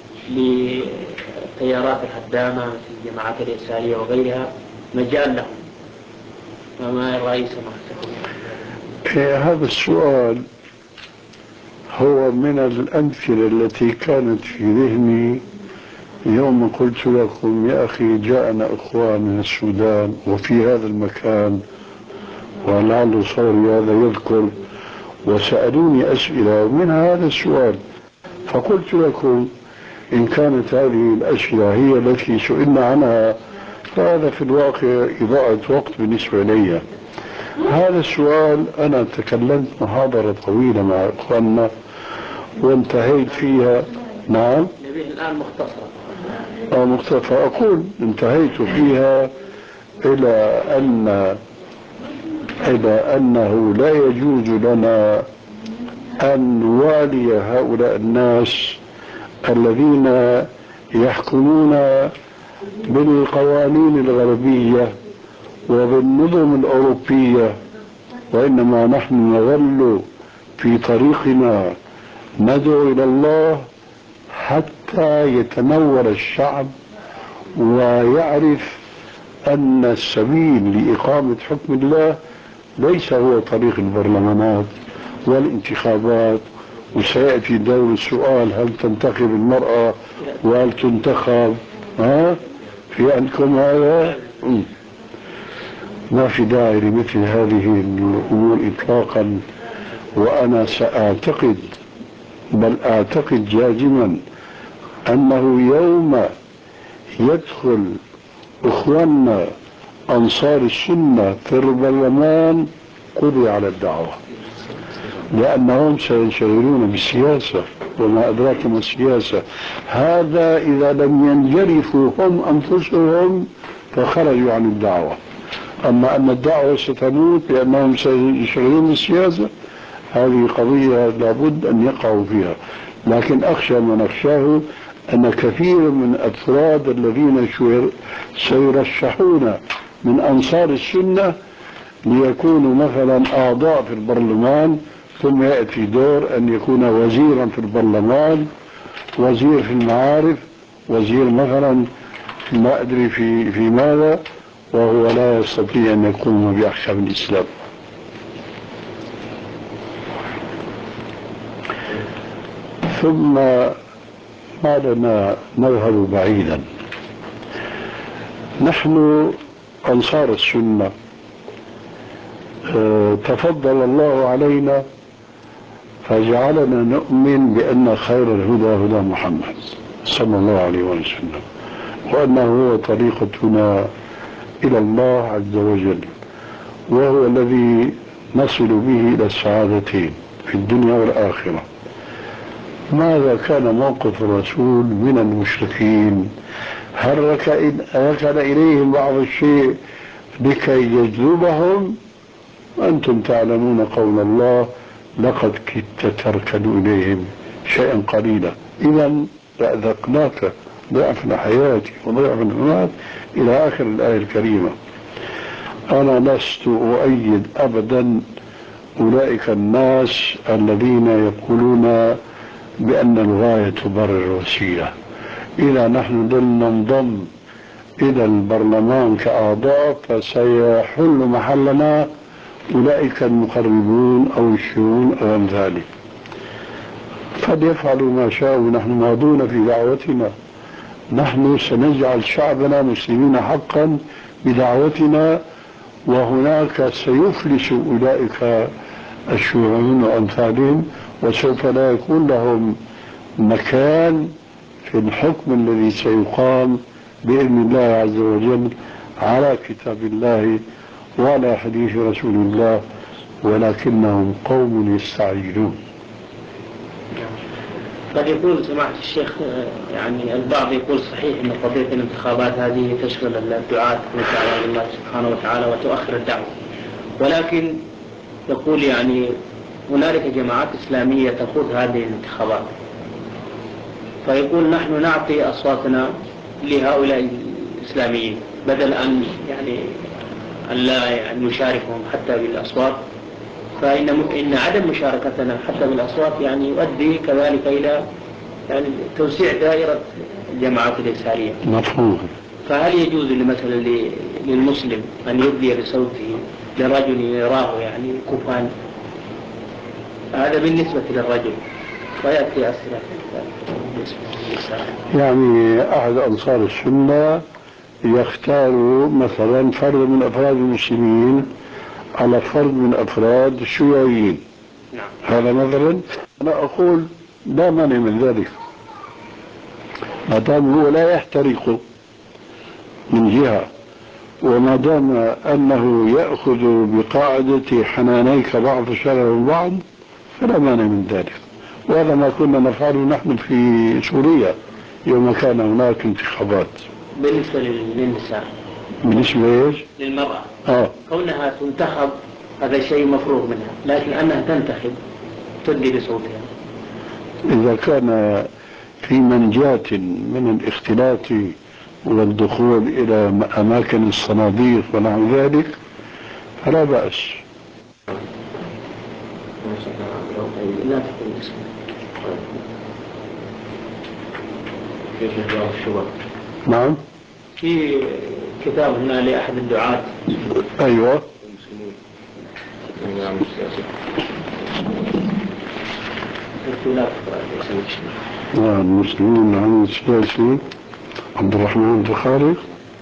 للتيارات الهدامة في الجماعات اليسارية وغيرها مجال لهم. فما رأي سماحتكم؟ هذا السؤال هو من الأمثلة التي كانت في ذهني يوم قلت لكم يا أخي جاءنا أخوان من السودان وفي هذا المكان، ولعل صوري هذا يذكر، وسألوني أسئلة ومن هذا السؤال، فقلت لكم إن كانت هذه الأسئلة هي التي سئلنا عنها فهذا في الواقع إضاعة وقت بالنسبة لي. هذا السؤال أنا تكلمت محاضرة طويلة مع إخواننا وانتهيت فيها. نعم. الآن مختصرة. فأقول انتهيت فيها إلى أنه لا يجوز لنا أن نوالي هؤلاء الناس الذين يحكمون بالقوانين الغربية وبالنظم الأوروبية، وإنما نحن نظل في طريقنا ندعو إلى الله حتى يتنور الشعب ويعرف أن السبيل لإقامة حكم الله ليس هو طريق البرلمانات والانتخابات. وسيأتي دور السؤال هل تنتخب المرأة وهل تنتخب في عندكم هذا؟ ما في داعي لمثل هذه الأمور إطلاقا. وأنا سأعتقد بل أعتقد جازما أنه يوم يدخل إخواننا أنصار السنة في البرلمان قضي على الدعوة، لأنهم سينشغلون بالسياسة وما أدراك ما السياسة. هذا إذا لم ينجرفوا هم أنفسهم فخرجوا عن الدعوة. أما أن الدعوة ستموت لأنهم سينشغلون بالسياسة هذه قضية لابد أن يقعوا فيها. لكن أخشى ما نخشاه أن كثير من الأفراد الذين سيرشحون من أنصار السنة ليكونوا مثلا أعضاء في البرلمان، ثم يأتي دور أن يكون وزيرا في البرلمان، وزير في المعارف، وزير مثلا ما أدري في ماذا، وهو لا يستطيع أن يقوم بأحكام الإسلام. ثم ما لنا نذهب بعيدا. نحن أنصار السنة تفضل الله علينا فجعلنا نؤمن بأن خير الهدى هدى محمد صلى الله عليه وسلم، وأنه هو طريقتنا إلى الله عز وجل، وهو الذي نصل به إلى السعادتين في الدنيا والآخرة. ماذا كان موقف الرسول من المشركين؟ هل ركن إليهم بعض الشيء لكي يجذبهم؟ أنتم تعلمون قول الله لقد كدت تركن إليهم شيئا قليلا. إذا لأذقناك ضعف الحياة وضعف الممات إلى آخر الآية الكريمة. أنا لست أؤيد أبدا أولئك الناس الذين يقولون بأن الغاية تبرر الوسيلة. إذا نحن ننضم إلى البرلمان كأعضاء فسيحل محلنا أولئك المقربون أو الشيوعيون أو أمثاله، فليفعلوا ما شاءوا، نحن ماضون في دعوتنا. نحن سنجعل شعبنا مسلمين حقا بدعوتنا، وهناك سيفلس أولئك الشيوعيون وأمثالهم، وسوف لا يكون لهم مكان في الحكم الذي سيقام بإذن الله عز وجل على كتاب الله وعلى حديث رسول الله، ولكنهم قوم يستعجلون. قد يقول سماحة الشيخ يعني البعض يقول صحيح أن قضية الانتخابات هذه تشغل الدعاة عن الله سبحانه وتعالى وتؤخر الدعوة، ولكن يقول يعني هنالك جماعات إسلامية تخوض هذه الانتخابات، فيقول نحن نعطي أصواتنا لهؤلاء الإسلاميين بدل أن يعني أن لا يعني نشاركهم حتى بالأصوات، فإن عدم مشاركتنا حتى بالأصوات يعني يؤدي كذلك إلى يعني توسيع دائرة الجماعات الإسلامية. مفهوم. فهل يجوز مثلا للمسلم أن يدلي بصوته لرجل يراه يعني كفءا؟ هذا بالنسبة للرجل، ويأتي أسئلة بالنسبة للنساء. يعني أحد أنصار السنة يختار مثلا فرد من أفراد المسلمين على فرد من أفراد الشيوعيين. نعم. هذا مثلا أنا أقول لا مانع من ذلك ما دام هو لا يحترق من جهة، وما دام أنه يأخذ بقاعدة حنانيك بعض شر بعض فلا مانع من ذلك. وهذا ما كنا نفعله نحن في سوريا يوم كان هناك انتخابات. بالنسبة للنساء، بالنسبة للمرأة كونها تنتخب هذا شيء مفروغ منها، لكن أنها تنتخب تدلي بصوتها. إذا كان في منجاة من الاختلاط والدخول إلى أماكن الصناديق ونحو ذلك فلا بأس. لا تكون اسمه كيف يجاوب الشباب. نعم. في كتاب هنا لأحد الدعاة. أيوة. المسلمون عن السياسي عبد الرحمن الخالق،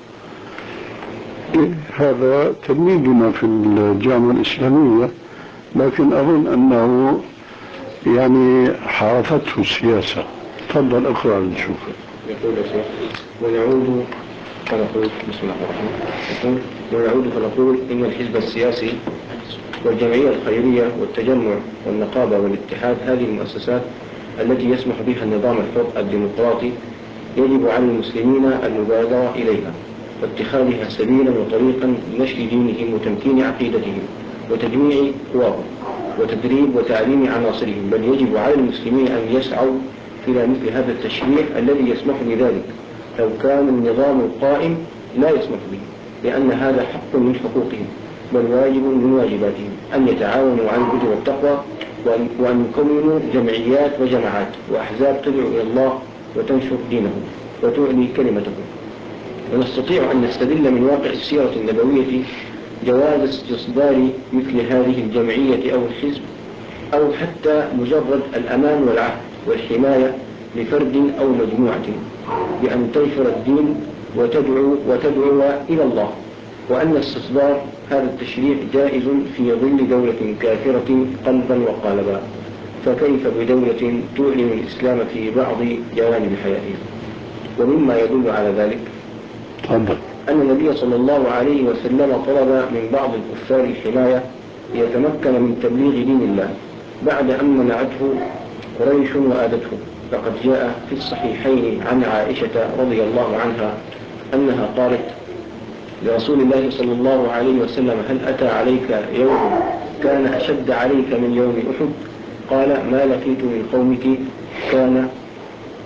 هذا تلميذنا في الجامعة الإسلامية، لكن أظن أنه يعني حارفته السياسة. تفضل اقرأ نشوف. يقول يا شيخ ونعود فنقول بسم الله الرحمن الرحيم ونعود فنقول إن الحزب السياسي والجمعية الخيرية والتجمع والنقابة والاتحاد هذه المؤسسات التي يسمح بها النظام الحر الديمقراطي يجب على المسلمين المبادرة إليها واتخاذها سبيلا وطريقا لنشر دينهم وتمكين عقيدتهم وتجميع قواهم وتدريب وتعليم عناصرهم، بل يجب على المسلمين أن يسعوا إلى مثل هذا التشريع الذي يسمح بذلك لو كان النظام القائم لا يسمح به، لأن هذا حق من حقوقهم بل واجب من واجباتهم أن يتعاونوا على البر والتقوى وأن يكونوا جمعيات وجماعات وأحزاب تدعو إلى الله وتنشر دينه وتعلي كلمته. ونستطيع أن نستدل من واقع السيرة النبوية جواز استصدار مثل هذه الجمعية أو الحزب أو حتى مجرد الأمان والعهد والحماية لفرد أو مجموعة بأن تنشر الدين وتدعو إلى الله، وأن استصدار هذا التشريع جائز في ظل دولة كافرة قلبا وقالبا، فكيف بدولة تعلن الإسلام في بعض جوانب حياتها. ومما يدل على ذلك أن النبي صلى الله عليه وسلم طلب من بعض الكفار الحماية ليتمكن من تبليغ دين الله بعد أن منعته قريش وآدته. فقد جاء في الصحيحين عن عائشة رضي الله عنها أنها قالت لرسول الله صلى الله عليه وسلم هل أتى عليك يوم كان أشد عليك من يوم أحد؟ قال ما لقيت من قومك كان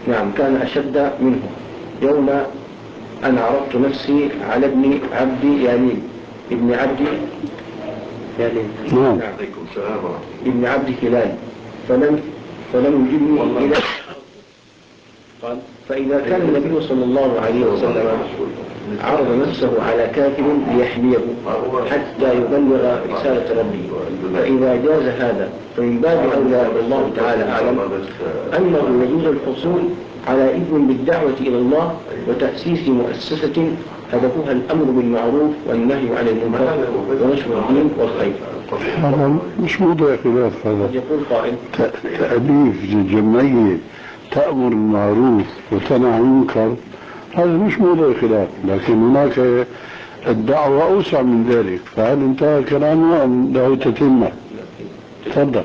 نعم كان أشد منه يوم أن عرضت نفسي على ابن عبدي يالين ابن عبدي يالين نعم ابن عبد كلال فلم يجبني إلى قال فإذا كان النبي صلى الله عليه وسلم عرض نفسه على كافر ليحميه حتى يبلغ رسالة ربه فإذا جاز هذا فمن باب أولى والله تعالى أعلم أنه يجوز الحصول على إذن بالدعوة إلى الله وتأسيس مؤسسة هدفها الأمر بالمعروف والنهي عن المنكر ونشر الدين والخير. هذا مش موضوع خلاف، هذا يقول قائل تأليف جمعية تأمر بالمعروف وتنهى عن المنكر، هذا مش موضوع خلاف، لكن هناك الدعوة أوسع من ذلك، فهل انتهى الكلام أم له تتمة؟ تفضل.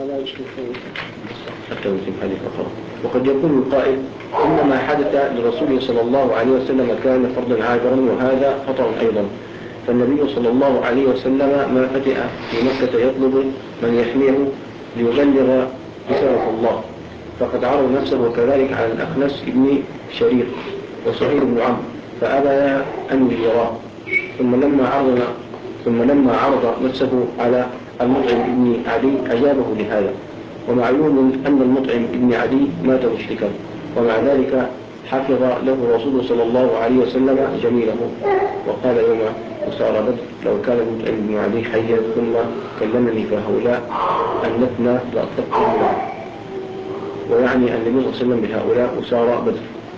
حتى يتم حديث أخر. وقد يقول القائل إنما حدث لرسوله صلى الله عليه وسلم كان فرضا عابرا وهذا خطأ أيضا، فالنبي صلى الله عليه وسلم ما فتئ في مكة يطلب من يحميه ليبلغ رسالة الله، فقد عرض نفسه كذلك على الأخنس ابن شريق وسعيد بن عمرو فأبى أن يراه، ثم لما عرض نفسه على المطعم ابن عدي أجابه لهذا، ومعلوم أن المطعم ابن عدي مات مشركا، ومع ذلك حفظ له رسول صلى الله عليه وسلم جميله، وقال يوم أسارى بدر لو كان المطعم ابن عدي حيا ثم كلمني فهؤلاء أنتنا لأطلقهم له، ويعني النبي صلى الله عليه وسلم بهؤلاء أسارى بدر.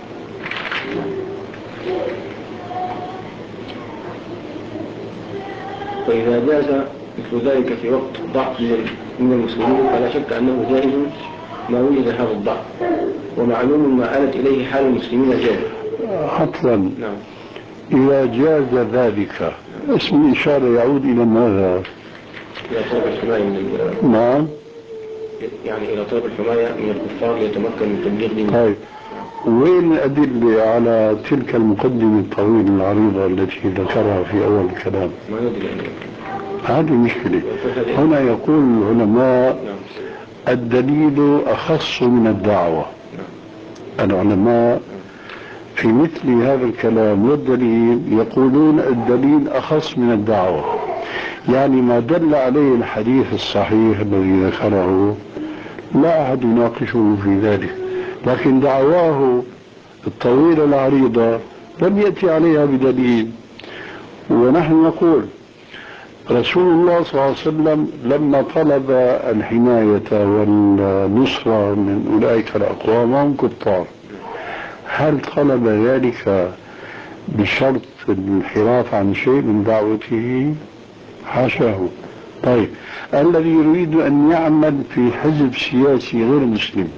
فإذا جاز مثل ذلك في وقت ضعف من المسلمين فلا شك أنه جائز ما وجد هذا الضعف، ومعلوم ما آلت إليه حال المسلمين اليوم. عفوا، نعم. إذا جاز ذلك اسم الإشارة يعود إلى ماذا؟ إلى طلب الحماية من نعم، يعني إلى طلب الحماية من الكفار ليتمكن من تبليغ دينه. طيب، وين الأدلة على تلك المقدمة الطويلة العريضة التي ذكرها في أول الكلام؟ ما ندري يعني. هذه مشكلة. هنا يقول العلماء الدليل أخص من الدعوة. العلماء في مثل هذا الكلام والدليل يقولون الدليل أخص من الدعوة، يعني ما دل عليه الحديث الصحيح الذي ذكره لا أحد يناقشه في ذلك، لكن دعواه الطويلة العريضة لم يأتي عليها بدليل. ونحن نقول رسول الله صلى الله عليه وسلم لما طلب الحماية والنصرة من أولئك الأقوام هم كفار، هل طلب ذلك بشرط الانحراف عن شيء من دعوته؟ حاشاه. طيب، الذي يريد أن يعمل في حزب سياسي غير مسلم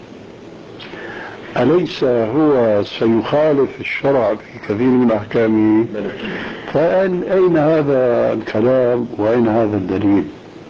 أليس هو سيخالف الشرع في كثير من أحكامه؟ فأين هذا الكلام وأين هذا الدليل؟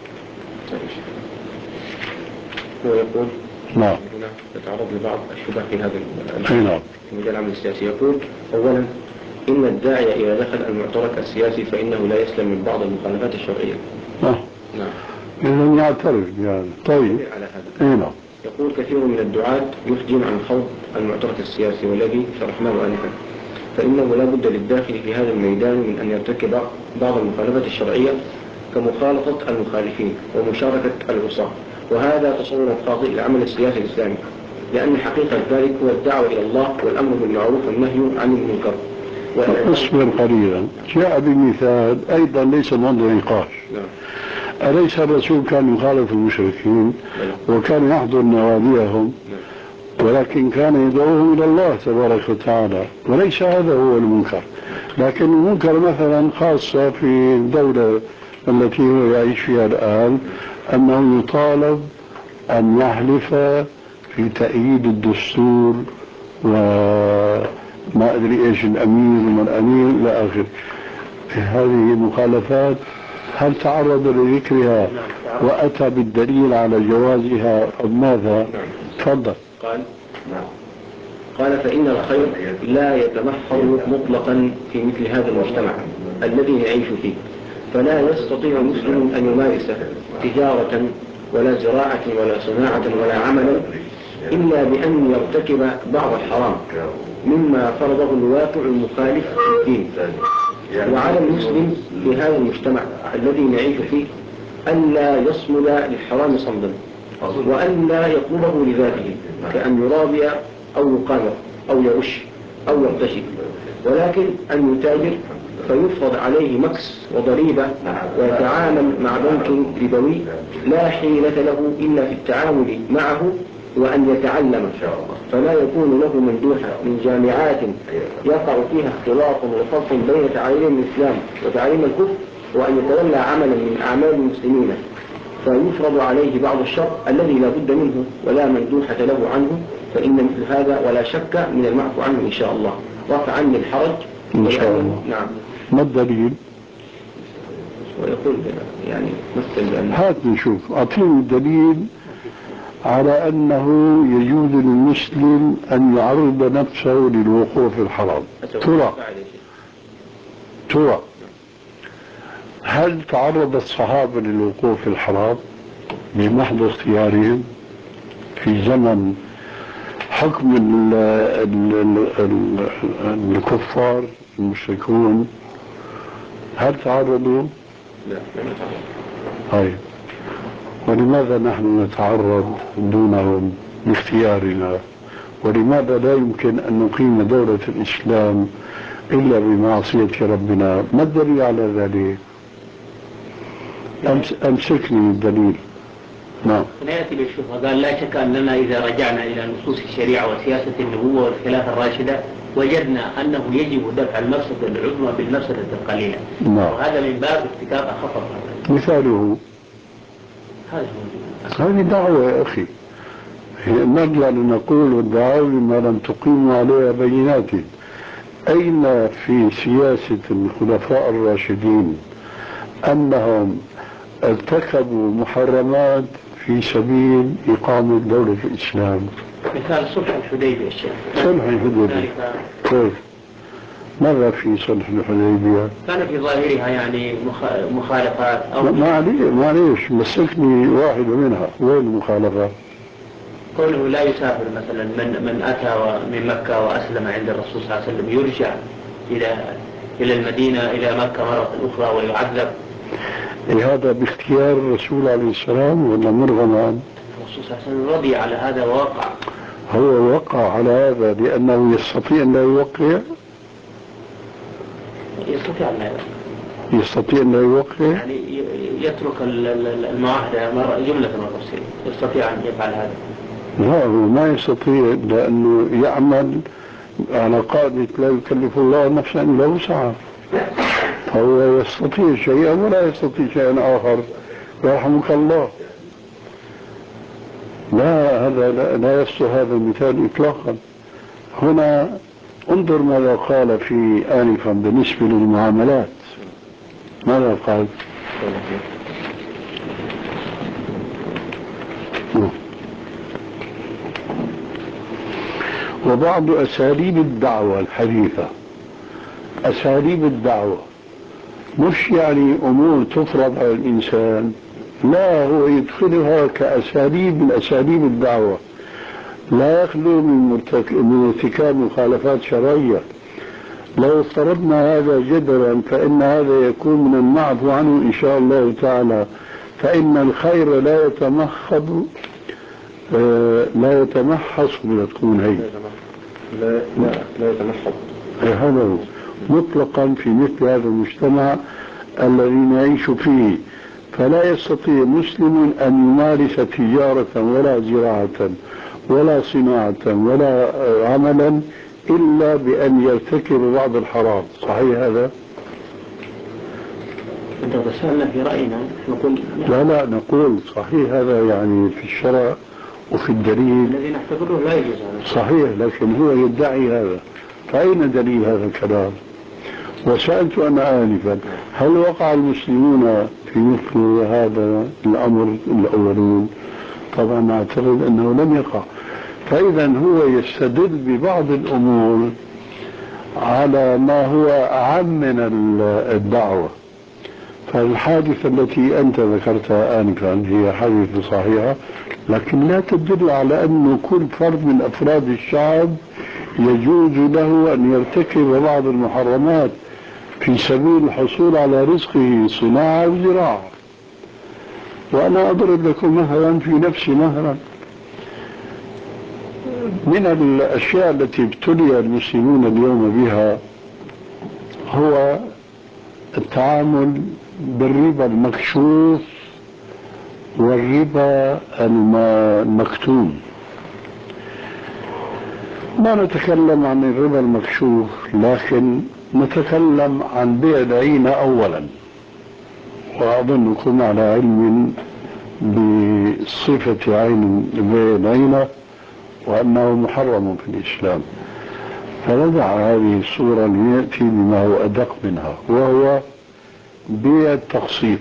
هو يقول نعم، هنا يتعرض لبعض الشبه في هذا نعم، في مجال العمل السياسي. يقول أولا إن الداعية إذا دخل المعترك السياسي فإنه لا يسلم من بعض المخالفات الشرعية. نعم، إذن يعترف يعني. طيب، على هذا نعم. يقول كثير من الدعاة يحجم عن خوض المعترك السياسي والذي شرحناه آنفا، فإنه لا بد للداخل في هذا الميدان من أن يرتكب بعض المخالفات الشرعية كمخالطة المخالفين ومشاركة العصاة، وهذا تصور خاطئ للعمل السياسي الإسلامي، لأن حقيقة ذلك هو الدعوة إلى الله والأمر بالمعروف والنهي عن المنكر. اصبر قليلا، جاء بمثال أيضا ليس موضوع نقاش. أليس الرسول كان يخالف المشركين وكان يحضر نواديهم، ولكن كان يدعوهم إلى الله تبارك وتعالى، وليس هذا هو المنكر. لكن المنكر مثلا خاصة في الدولة التي هو يعيش فيها الآن أنه يطالب أن يحلف في تأييد الدستور وما أدري إيش الأمير وما الأمير إلى آخره. هذه مخالفات هل تعرض لذكرها وأتى بالدليل على جوازها أو ماذا؟ تفضل. قال فإن الخير لا يتمحض مطلقا في مثل هذا المجتمع الذي نعيش فيه، فلا يستطيع مسلم أن يمارس تجارة ولا زراعة ولا صناعة ولا عملا إلا بأن يرتكب بعض الحرام مما فرضه الواقع المخالف في الدين. وعلى المسلم في هذا المجتمع الذي نعيش فيه ألا يصمد للحرام صمدا، وألا يطلبه لذاته كأن يرابي أو يقامر أو يغش أو يرتشي، ولكن أن يتاجر فيفرض عليه مكس وضريبة ويتعامل مع بنك ربوي لا حيلة له إلا في التعامل معه، وأن يتعلم فلا يكون له مندوحة من جامعات يقع فيها اختلاط وفصل بين تعاليم الإسلام وتعاليم الكفر، وأن يتولى عملا من أعمال المسلمين فيفرض عليه بعض الشر الذي لا بد منه ولا مندوحة له عنه، فإن مثل هذا ولا شك من المعفو عنه إن شاء الله رفعا للحرج إن شاء الله. نعم. ما الدليل؟ ويقول يعني مثل هات نشوف، أعطيني الدليل على أنه يجوز للمسلم أن يعرض نفسه للوقوع في الحرام. ترى هل تعرض الصحابة للوقوع في الحرام بمحض اختيارهم في زمن حكم الكفار المشركون؟ هل تعرضوا؟ لا. طيب، ولماذا نحن نتعرض دونهم باختيارنا؟ ولماذا لا يمكن أن نقيم دولة الإسلام إلا بمعصية ربنا؟ ما الدليل على ذلك؟ أمسكني الدليل. نعم. نأتي بالشبهة. قال لا شك أننا إذا رجعنا إلى نصوص الشريعة وسياسة النبوة والخلافة الراشدة وجدنا أنه يجب دفع المفسدة العظمى بالمفسدة القليلة. نعم. وهذا من باب ارتكاب خطر. مثاله هذه دعوة يا أخي، نرجع لنقول والدعاوى ما لم تقيم عليها بينات. أين في سياسة الخلفاء الراشدين أنهم ارتكبوا محرمات في سبيل إقامة دولة الإسلام؟ مثال صلح الحديبية يا شيخ. صلح الحديبية كيف؟ ماذا في صلح الحديبية؟ كان في ظاهرها يعني مخالفات أو معليش مسكني واحد منها. وين المخالفة؟ كونه لا يسافر مثلا من أتى من مكة وأسلم عند الرسول صلى الله عليه وسلم يرجع إلى المدينة إلى مكة مرة أخرى ويعذب. هذا باختيار الرسول عليه السلام ولا مرغما؟ الرسول صلى الله عليه وسلم رضي على هذا ووقع. هو وقع على هذا لأنه يستطيع أن لا يوقع؟ يستطيع أن لا يوقع. يستطيع أن لا يوقع؟ يعني يترك المعاهدة جملة وتفصيل. يستطيع أن يفعل هذا. لا، هو ما يستطيع لأنه يعمل على قاعدة لا يكلف الله نفسا إلا وسعها، فهو يستطيع شيئا ولا يستطيع شيئا آخر. يرحمك الله. لا، هذا لا يصلح هذا المثال إطلاقا. هنا انظر ماذا قال في آنفا بالنسبة للمعاملات. ماذا قال؟ وبعض أساليب الدعوة الحديثة، أساليب الدعوة مش يعني أمور تفرض على الإنسان، لا، هو يدخلها كأساليب من أساليب الدعوة، لا يخلو من ارتكاب مخالفات شرعية. لو افترضنا هذا جدلا فإن هذا يكون من المعفو عنه إن شاء الله تعالى، فإن الخير لا يتمخض لا يتمحص بتكون هي لا يتمحض هذا مطلقا في مثل هذا المجتمع الذي نعيش فيه. فلا يستطيع مسلم أن يمارس تجارة ولا زراعة ولا صناعة ولا عملا إلا بأن يرتكب بعض الحرام. صحيح هذا؟ أنت تسألنا في رأينا نقول لا نقول صحيح هذا يعني في الشرع وفي الدليل الذي نعتبره لا يجوز هذا. صحيح، لكن هو يدعي هذا، فأين دليل هذا الكلام؟ وسألت أنا آنفا هل وقع المسلمون في مثل هذا الأمر الأولين؟ طبعا أعتقد أنه لم يقع. فإذا هو يستدل ببعض الأمور على ما هو أعم من الدعوة، فالحادثة التي أنت ذكرتها آنفا هي حادثة صحيحة، لكن لا تدل على أنه كل فرد من أفراد الشعب يجوز له أن يرتكب بعض المحرمات في سبيل الحصول على رزقه، صناعة أو زراعة. وأنا أضرب لكم مثلا في نفسي مثلا من الأشياء التي ابتلي المسلمون اليوم بها هو التعامل بالربا المكشوف والربا المكتوم. ما نتكلم عن الربا المكشوف، لكن نتكلم عن بيع العينة أولا، وأظنكم على علم بصفة عين بيع العينة وأنه محرم في الإسلام. فنضع هذه الصورة ليأتي بما هو أدق منها، وهو بيع التقسيط.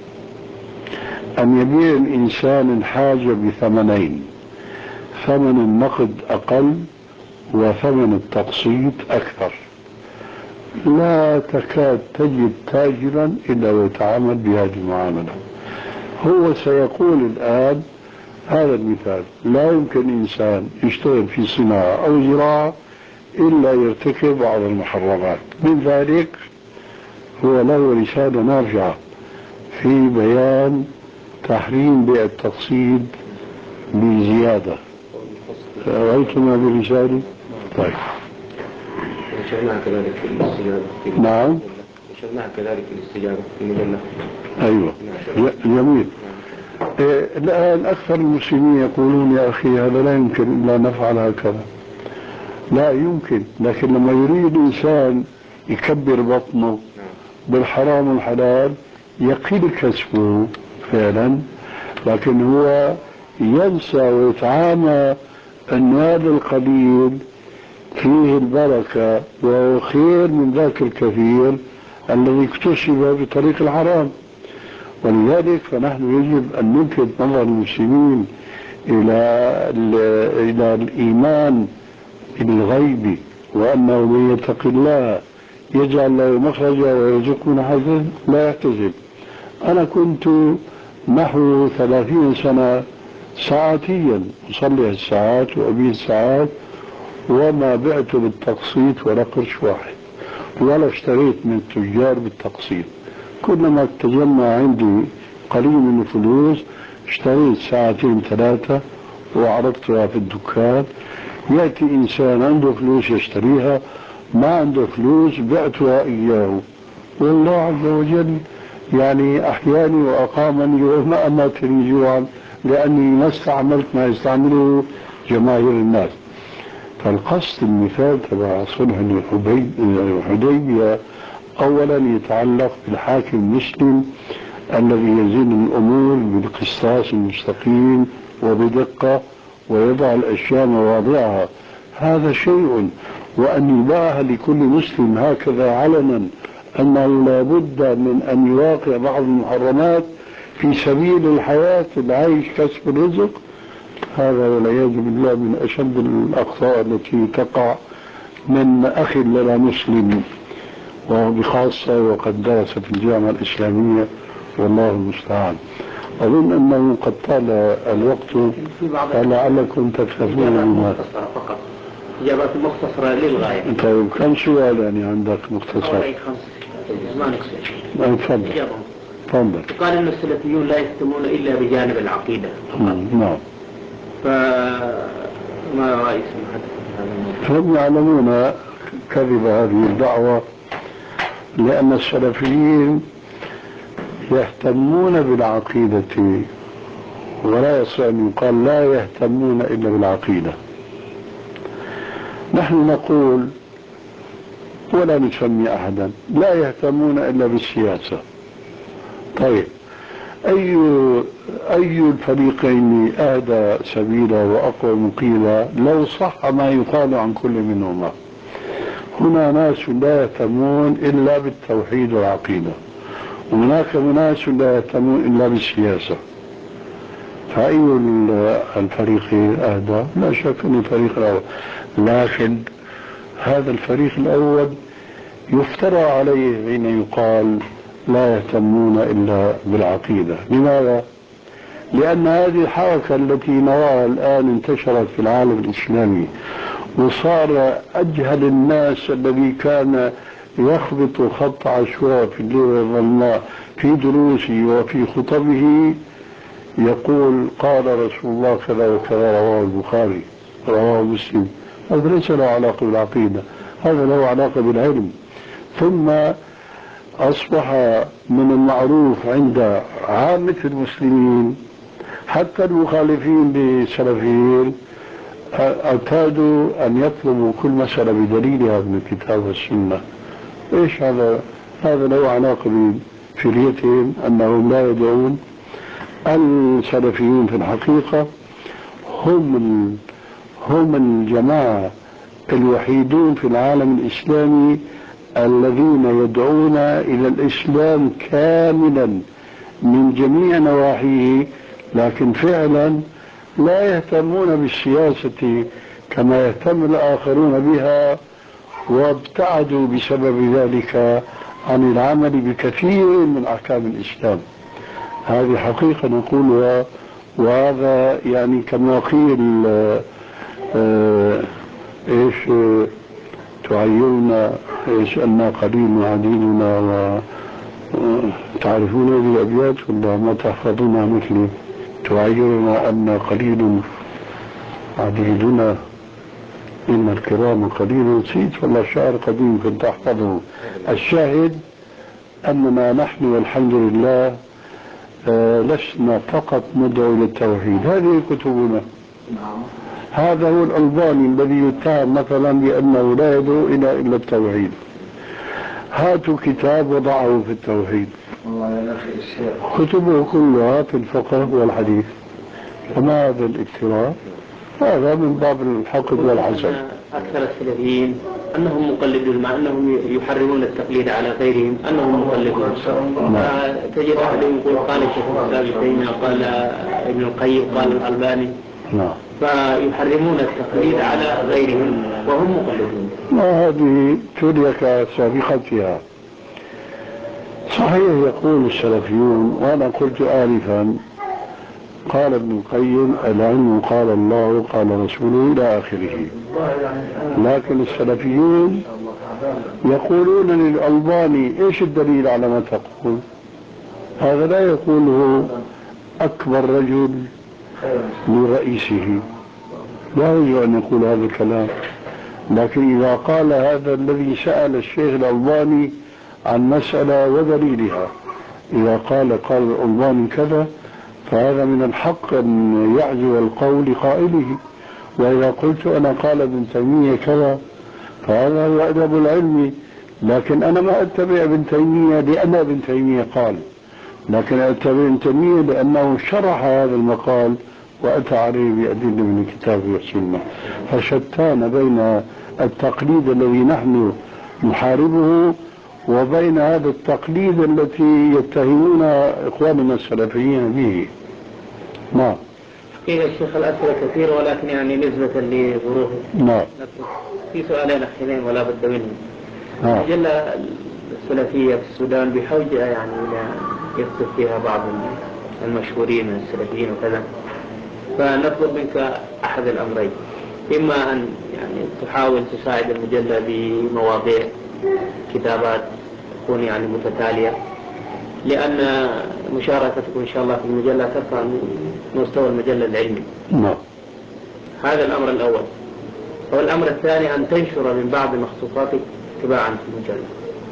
أن يبيع الإنسان الحاجة بثمنين، ثمن النقد أقل وثمن التقسيط أكثر. لا تكاد تجد تاجرا إلا ويتعامل بهذه المعاملة. هو سيقول الآن هذا المثال: لا يمكن إنسان يشتغل في صناعة أو زراعة إلا يرتكب بعض المحرمات. من ذلك هو له رسالة نافعة في بيان تحريم بيع التقسيط بزيادة. رأيتم هذه الرسالة؟ طيب. نشرناها كذلك في الاستجابة. نعم. نشرناها كذلك في الاستجابة في المجلة. أيوة. جميل. الآن أكثر المسلمين يقولون يا أخي هذا لا يمكن إلا نفعل هكذا. لا يمكن، لكن لما يريد إنسان يكبر بطنه بالحرام والحلال يقل كسبه فعلا، لكن هو ينسى ويتعامى أن هذا القليل فيه البركة وهو خير من ذاك الكثير الذي اكتسب بطريق الحرام. ولذلك فنحن يجب أن نلفت نظر المسلمين إلى الإيمان الغيبي، وأنه من يتق الله يجعل له مخرجا ويرزقه من حيث لا يحتسب. أنا كنت نحو 30 سنة ساعتيا أصلي الساعات وأبيع الساعات، وما بعت بالتقسيط ولا قرش واحد، ولا اشتريت من التجار بالتقسيط. كلما تجمع عندي قليل من الفلوس اشتريت ساعتين ثلاثة وعرضتها في الدكان. يأتي إنسان عنده فلوس يشتريها، ما عنده فلوس بعتها إياه، والله عز وجل يعني أحياني وأقامني وما أماتني جوعا لأني ما استعملت ما يستعمله جماهير الناس. فالقصد المثال تبع صلح الحديبية أولا يتعلق بالحاكم المسلم الذي يزين الأمور بالقسطاس المستقيم وبدقة ويضع الأشياء مواضعها، هذا شيء. وأن يباع لكل مسلم هكذا علنا أنه لا بد من أن يواقع بعض المحرمات في سبيل الحياة العيش كسب الرزق، هذا والعياذ بالله من أشد الأخطاء التي تقع من أخ لنا مسلم، وبخاصة وقد درس في الجامعة الإسلامية، والله المستعان. أظن أنه قد طال الوقت فلعلكم تكتفون بما فقط. إجابات مختصرة للغاية. طيب كم سؤال يعني عندك مختصر؟ ما نكسر. تفضل. تفضل. قال إن السلفيون لا يهتمون إلا بجانب العقيدة. نعم. فما رأي سماحتكم في هذا الموضوع؟ فهم يعلمون كذب هذه الدعوة، لأن السلفيين يهتمون بالعقيدة، ولا يصح أن يقال لا يهتمون إلا بالعقيدة. نحن نقول ولا نسمي أحدا لا يهتمون إلا بالسياسة. طيب أي الفريقين أهدى سبيلا وأقوى مقيلا لو صح ما يقال عن كل منهما؟ هنا ناس لا يهتمون إلا بالتوحيد والعقيدة، وهناك ناس لا يهتمون إلا بالسياسة. فأي الفريقين أهدى؟ لا شك أن الفريق الأول، لكن هذا الفريق الأول يفترى عليه حين يقال لا يهتمون إلا بالعقيدة. لماذا؟ لأن هذه الحركة التي نراها الآن انتشرت في العالم الإسلامي، وصار أجهل الناس الذي كان يخبط خط عشواء في الليل الظلماء في دروسه وفي خطبه يقول قال رسول الله كذا وكذا، رواه البخاري، رواه مسلم. هذا ليس له علاقة بالعقيدة، هذا له علاقة بالعلم. ثم أصبح من المعروف عند عامة المسلمين حتى المخالفين للسلفيين اعتادوا أن يطلبوا كل مسألة بدليلها من الكتاب والسنة. إيش هذا؟ هذا له علاقة بفريتهم أنهم لا يدعون. السلفيون في الحقيقة هم الجماعة الوحيدون في العالم الإسلامي الذين يدعون إلى الإسلام كاملا من جميع نواحيه، لكن فعلا لا يهتمون بالسياسة كما يهتم الآخرون بها، وابتعدوا بسبب ذلك عن العمل بكثير من أحكام الإسلام. هذه حقيقة نقولها، وهذا يعني كما قيل إيش تعيرنا إيش أن قليل عديدنا، تعرفون هذه الأبيات ولا ما تحفظونها مثلي؟ تعيرنا أن قليل عديدنا إن الكرام قليل. نسيت والله شعر قديم كنت أحفظه. الشاهد أننا نحن والحمد لله لسنا فقط ندعو للتوحيد. هذه كتبنا. هذا هو الألباني الذي يتهم مثلا بأنه لا يدعو إلا التوحيد. هاتوا كتاب وضعه في التوحيد، كتبه كلها في الفقه والحديث. فما هذا الاكتراث؟ هذا من باب الحقد والحسد. أكثر السلفيين أنهم مقلدون، مع أنهم يحرمون التقليد على غيرهم، أنهم مقلدون. تجد أحدهم يقول قال الشيخ الإسلام ابن تيمية، قال ابن القيم، قال الألباني. فيحرمون التقليد على غيرهم وهم مقلدون. هذه ترك سابقتها. صحيح يقول السلفيون، وأنا قلت آنفا قال ابن القيم العلم قال الله قال رسوله إلى آخره، لكن السلفيون يقولون للألباني إيش الدليل على ما تقول؟ هذا لا يقوله أكبر رجل لرئيسه، لا يجوز أن يقول هذا الكلام. لكن إذا قال هذا الذي سأل الشيخ الألباني عن مسألة ودليلها، إذا قال الألباني كذا، فهذا من الحق أن يعزو القول لقائله. وإذا قلت أنا قال ابن تيمية كذا، فهذا هو أدب العلم. لكن أنا ما أتبع ابن تيمية لأن ابن تيمية قال، لكن أتبع ابن تيمية لأنه شرح هذا المقال وأتى عليه بأدلة من الكتاب والسنة. فشتان بين التقليد الذي نحن نحاربه وبين هذا التقليد التي يتهمون إخواننا السلفيين به. نعم. قيل الشيخ الأسئلة كثير، ولكن يعني نسبة لظروفه. نعم. في سؤالين أخيرين ولا بد منهم. المجلة السلفية في السودان بحوجة يعني إلى يكتب فيها بعض المشهورين من السلفيين وكذا، فنطلب منك أحد الأمرين: إما أن يعني تحاول تساعد المجلة بمواضيع كتابات تكون يعني متتالية، لأن مشاركتكم إن شاء الله في المجلة ترفع من مستوى المجلة العلمي. هذا الأمر الأول. والأمر الثاني أن تنشر من بعض مخطوطاتك تباعا في المجلة،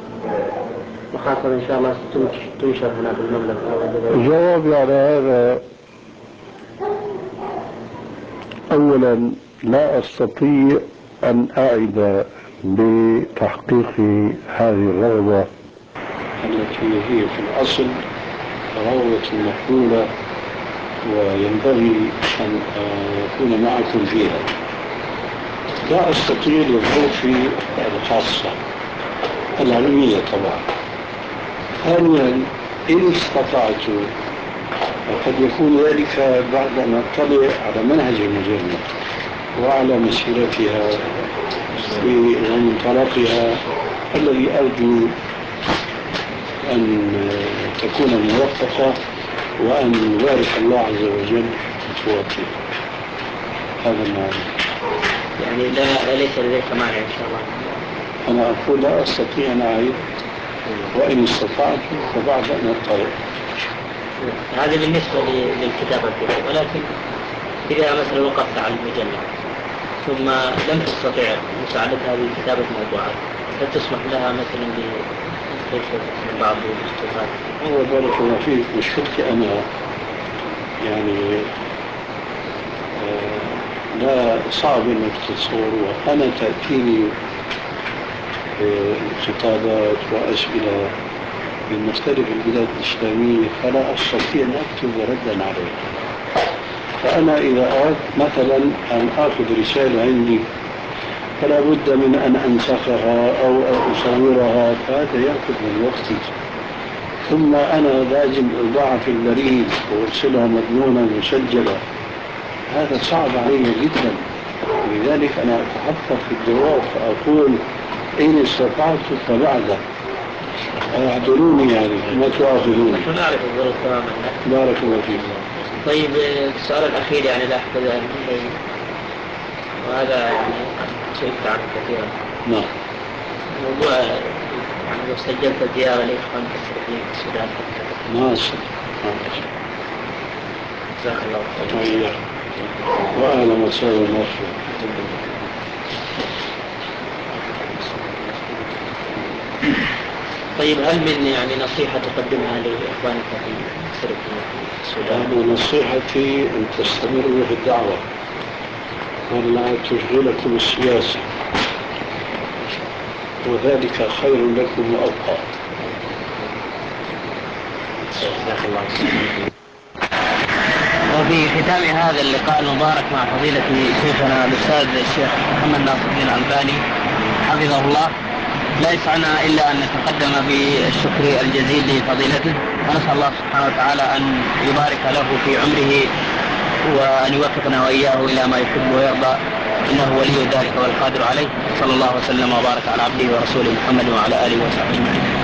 وخاصة إن شاء الله تنشر هنا في المملكة. الجواب على هذا: أولا لا أستطيع أن أعد بتحقيق هذه الرغبة التي هي في الأصل رغبة مقبولة وينبغي أن يكون معكم فيها. لا أستطيع لظروفي الخاصة العلمية طبعا. ثانيا إن استطعت، وقد يكون ذلك بعد أن أطلع على منهج المجلة وعلى مسيرتها ومنطلقها الذي أرجو أن تكون موفقة وأن يبارك الله عز وجل في خطواتها. هذا ما يعني لا ليس لديك مانع إن شاء الله. أنا أقول لا أستطيع أن أعيد، وإن استطعت فبعد أن أطلع. هذا بالنسبة للكتابة الكتاب، ولكن إذا مثلا وقفت على المجلة ثم لم تستطع مساعدتها بكتابة موضوعات، هل تسمح لها مثلا من بعض الكتاب؟ هو بارك الله فيك، مشكلتي أنا يعني لا صعب أنك تتصور. أنا تأتيني خطابات وأسئلة من مختلف البلاد الإسلامية فلا أستطيع أن أكتب ردا عليها. فأنا إذا أردت مثلا أن أخذ رسالة عندي فلا بد من أن أنسخها أو أصورها، فهذا يأخذ من وقتي. ثم أنا لازم أضعها في البريد وأرسلها مضمونة مسجلة، هذا صعب علي جدا. لذلك أنا أتحقق في الجواب فأقول إن استطعت فبعد اعذروني، يعني ما تؤاخذوني. نحن نعرف الظروف تماما. بارك الله فيك. طيب السؤال الأخير يعني لا أحفظ وهذا يعني سئلت عنه كثيرا. نعم. موضوع يعني لو سجلت زيارة لإخوانك السلفيين في السودان. ما أستطيع. جزاك الله خيرا. وأهلا وسهلا مرحبا. طيب هل من يعني نصيحة تقدمها لإخوانك في السودان؟ أنا نصيحتي أن تستمروا في الدعوة ولا تشغلكم السياسة، وذلك خير لكم وأبقى. جزاك الله خيرا. وفي ختام هذا اللقاء المبارك مع فضيلة شيخنا الأستاذ الشيخ محمد ناصر الدين الألباني حفظه الله، لا يسعنا إلا أن نتقدم بالشكر الجزيل لفضيلته، ونسأل الله سبحانه وتعالى أن يبارك له في عمره وأن يوفقنا وإياه إلى ما يحب ويرضى، إنه ولي ذلك والقادر عليه. صلى الله وسلم وبارك على عبده ورسوله محمد وعلى آله وصحبه أجمعين.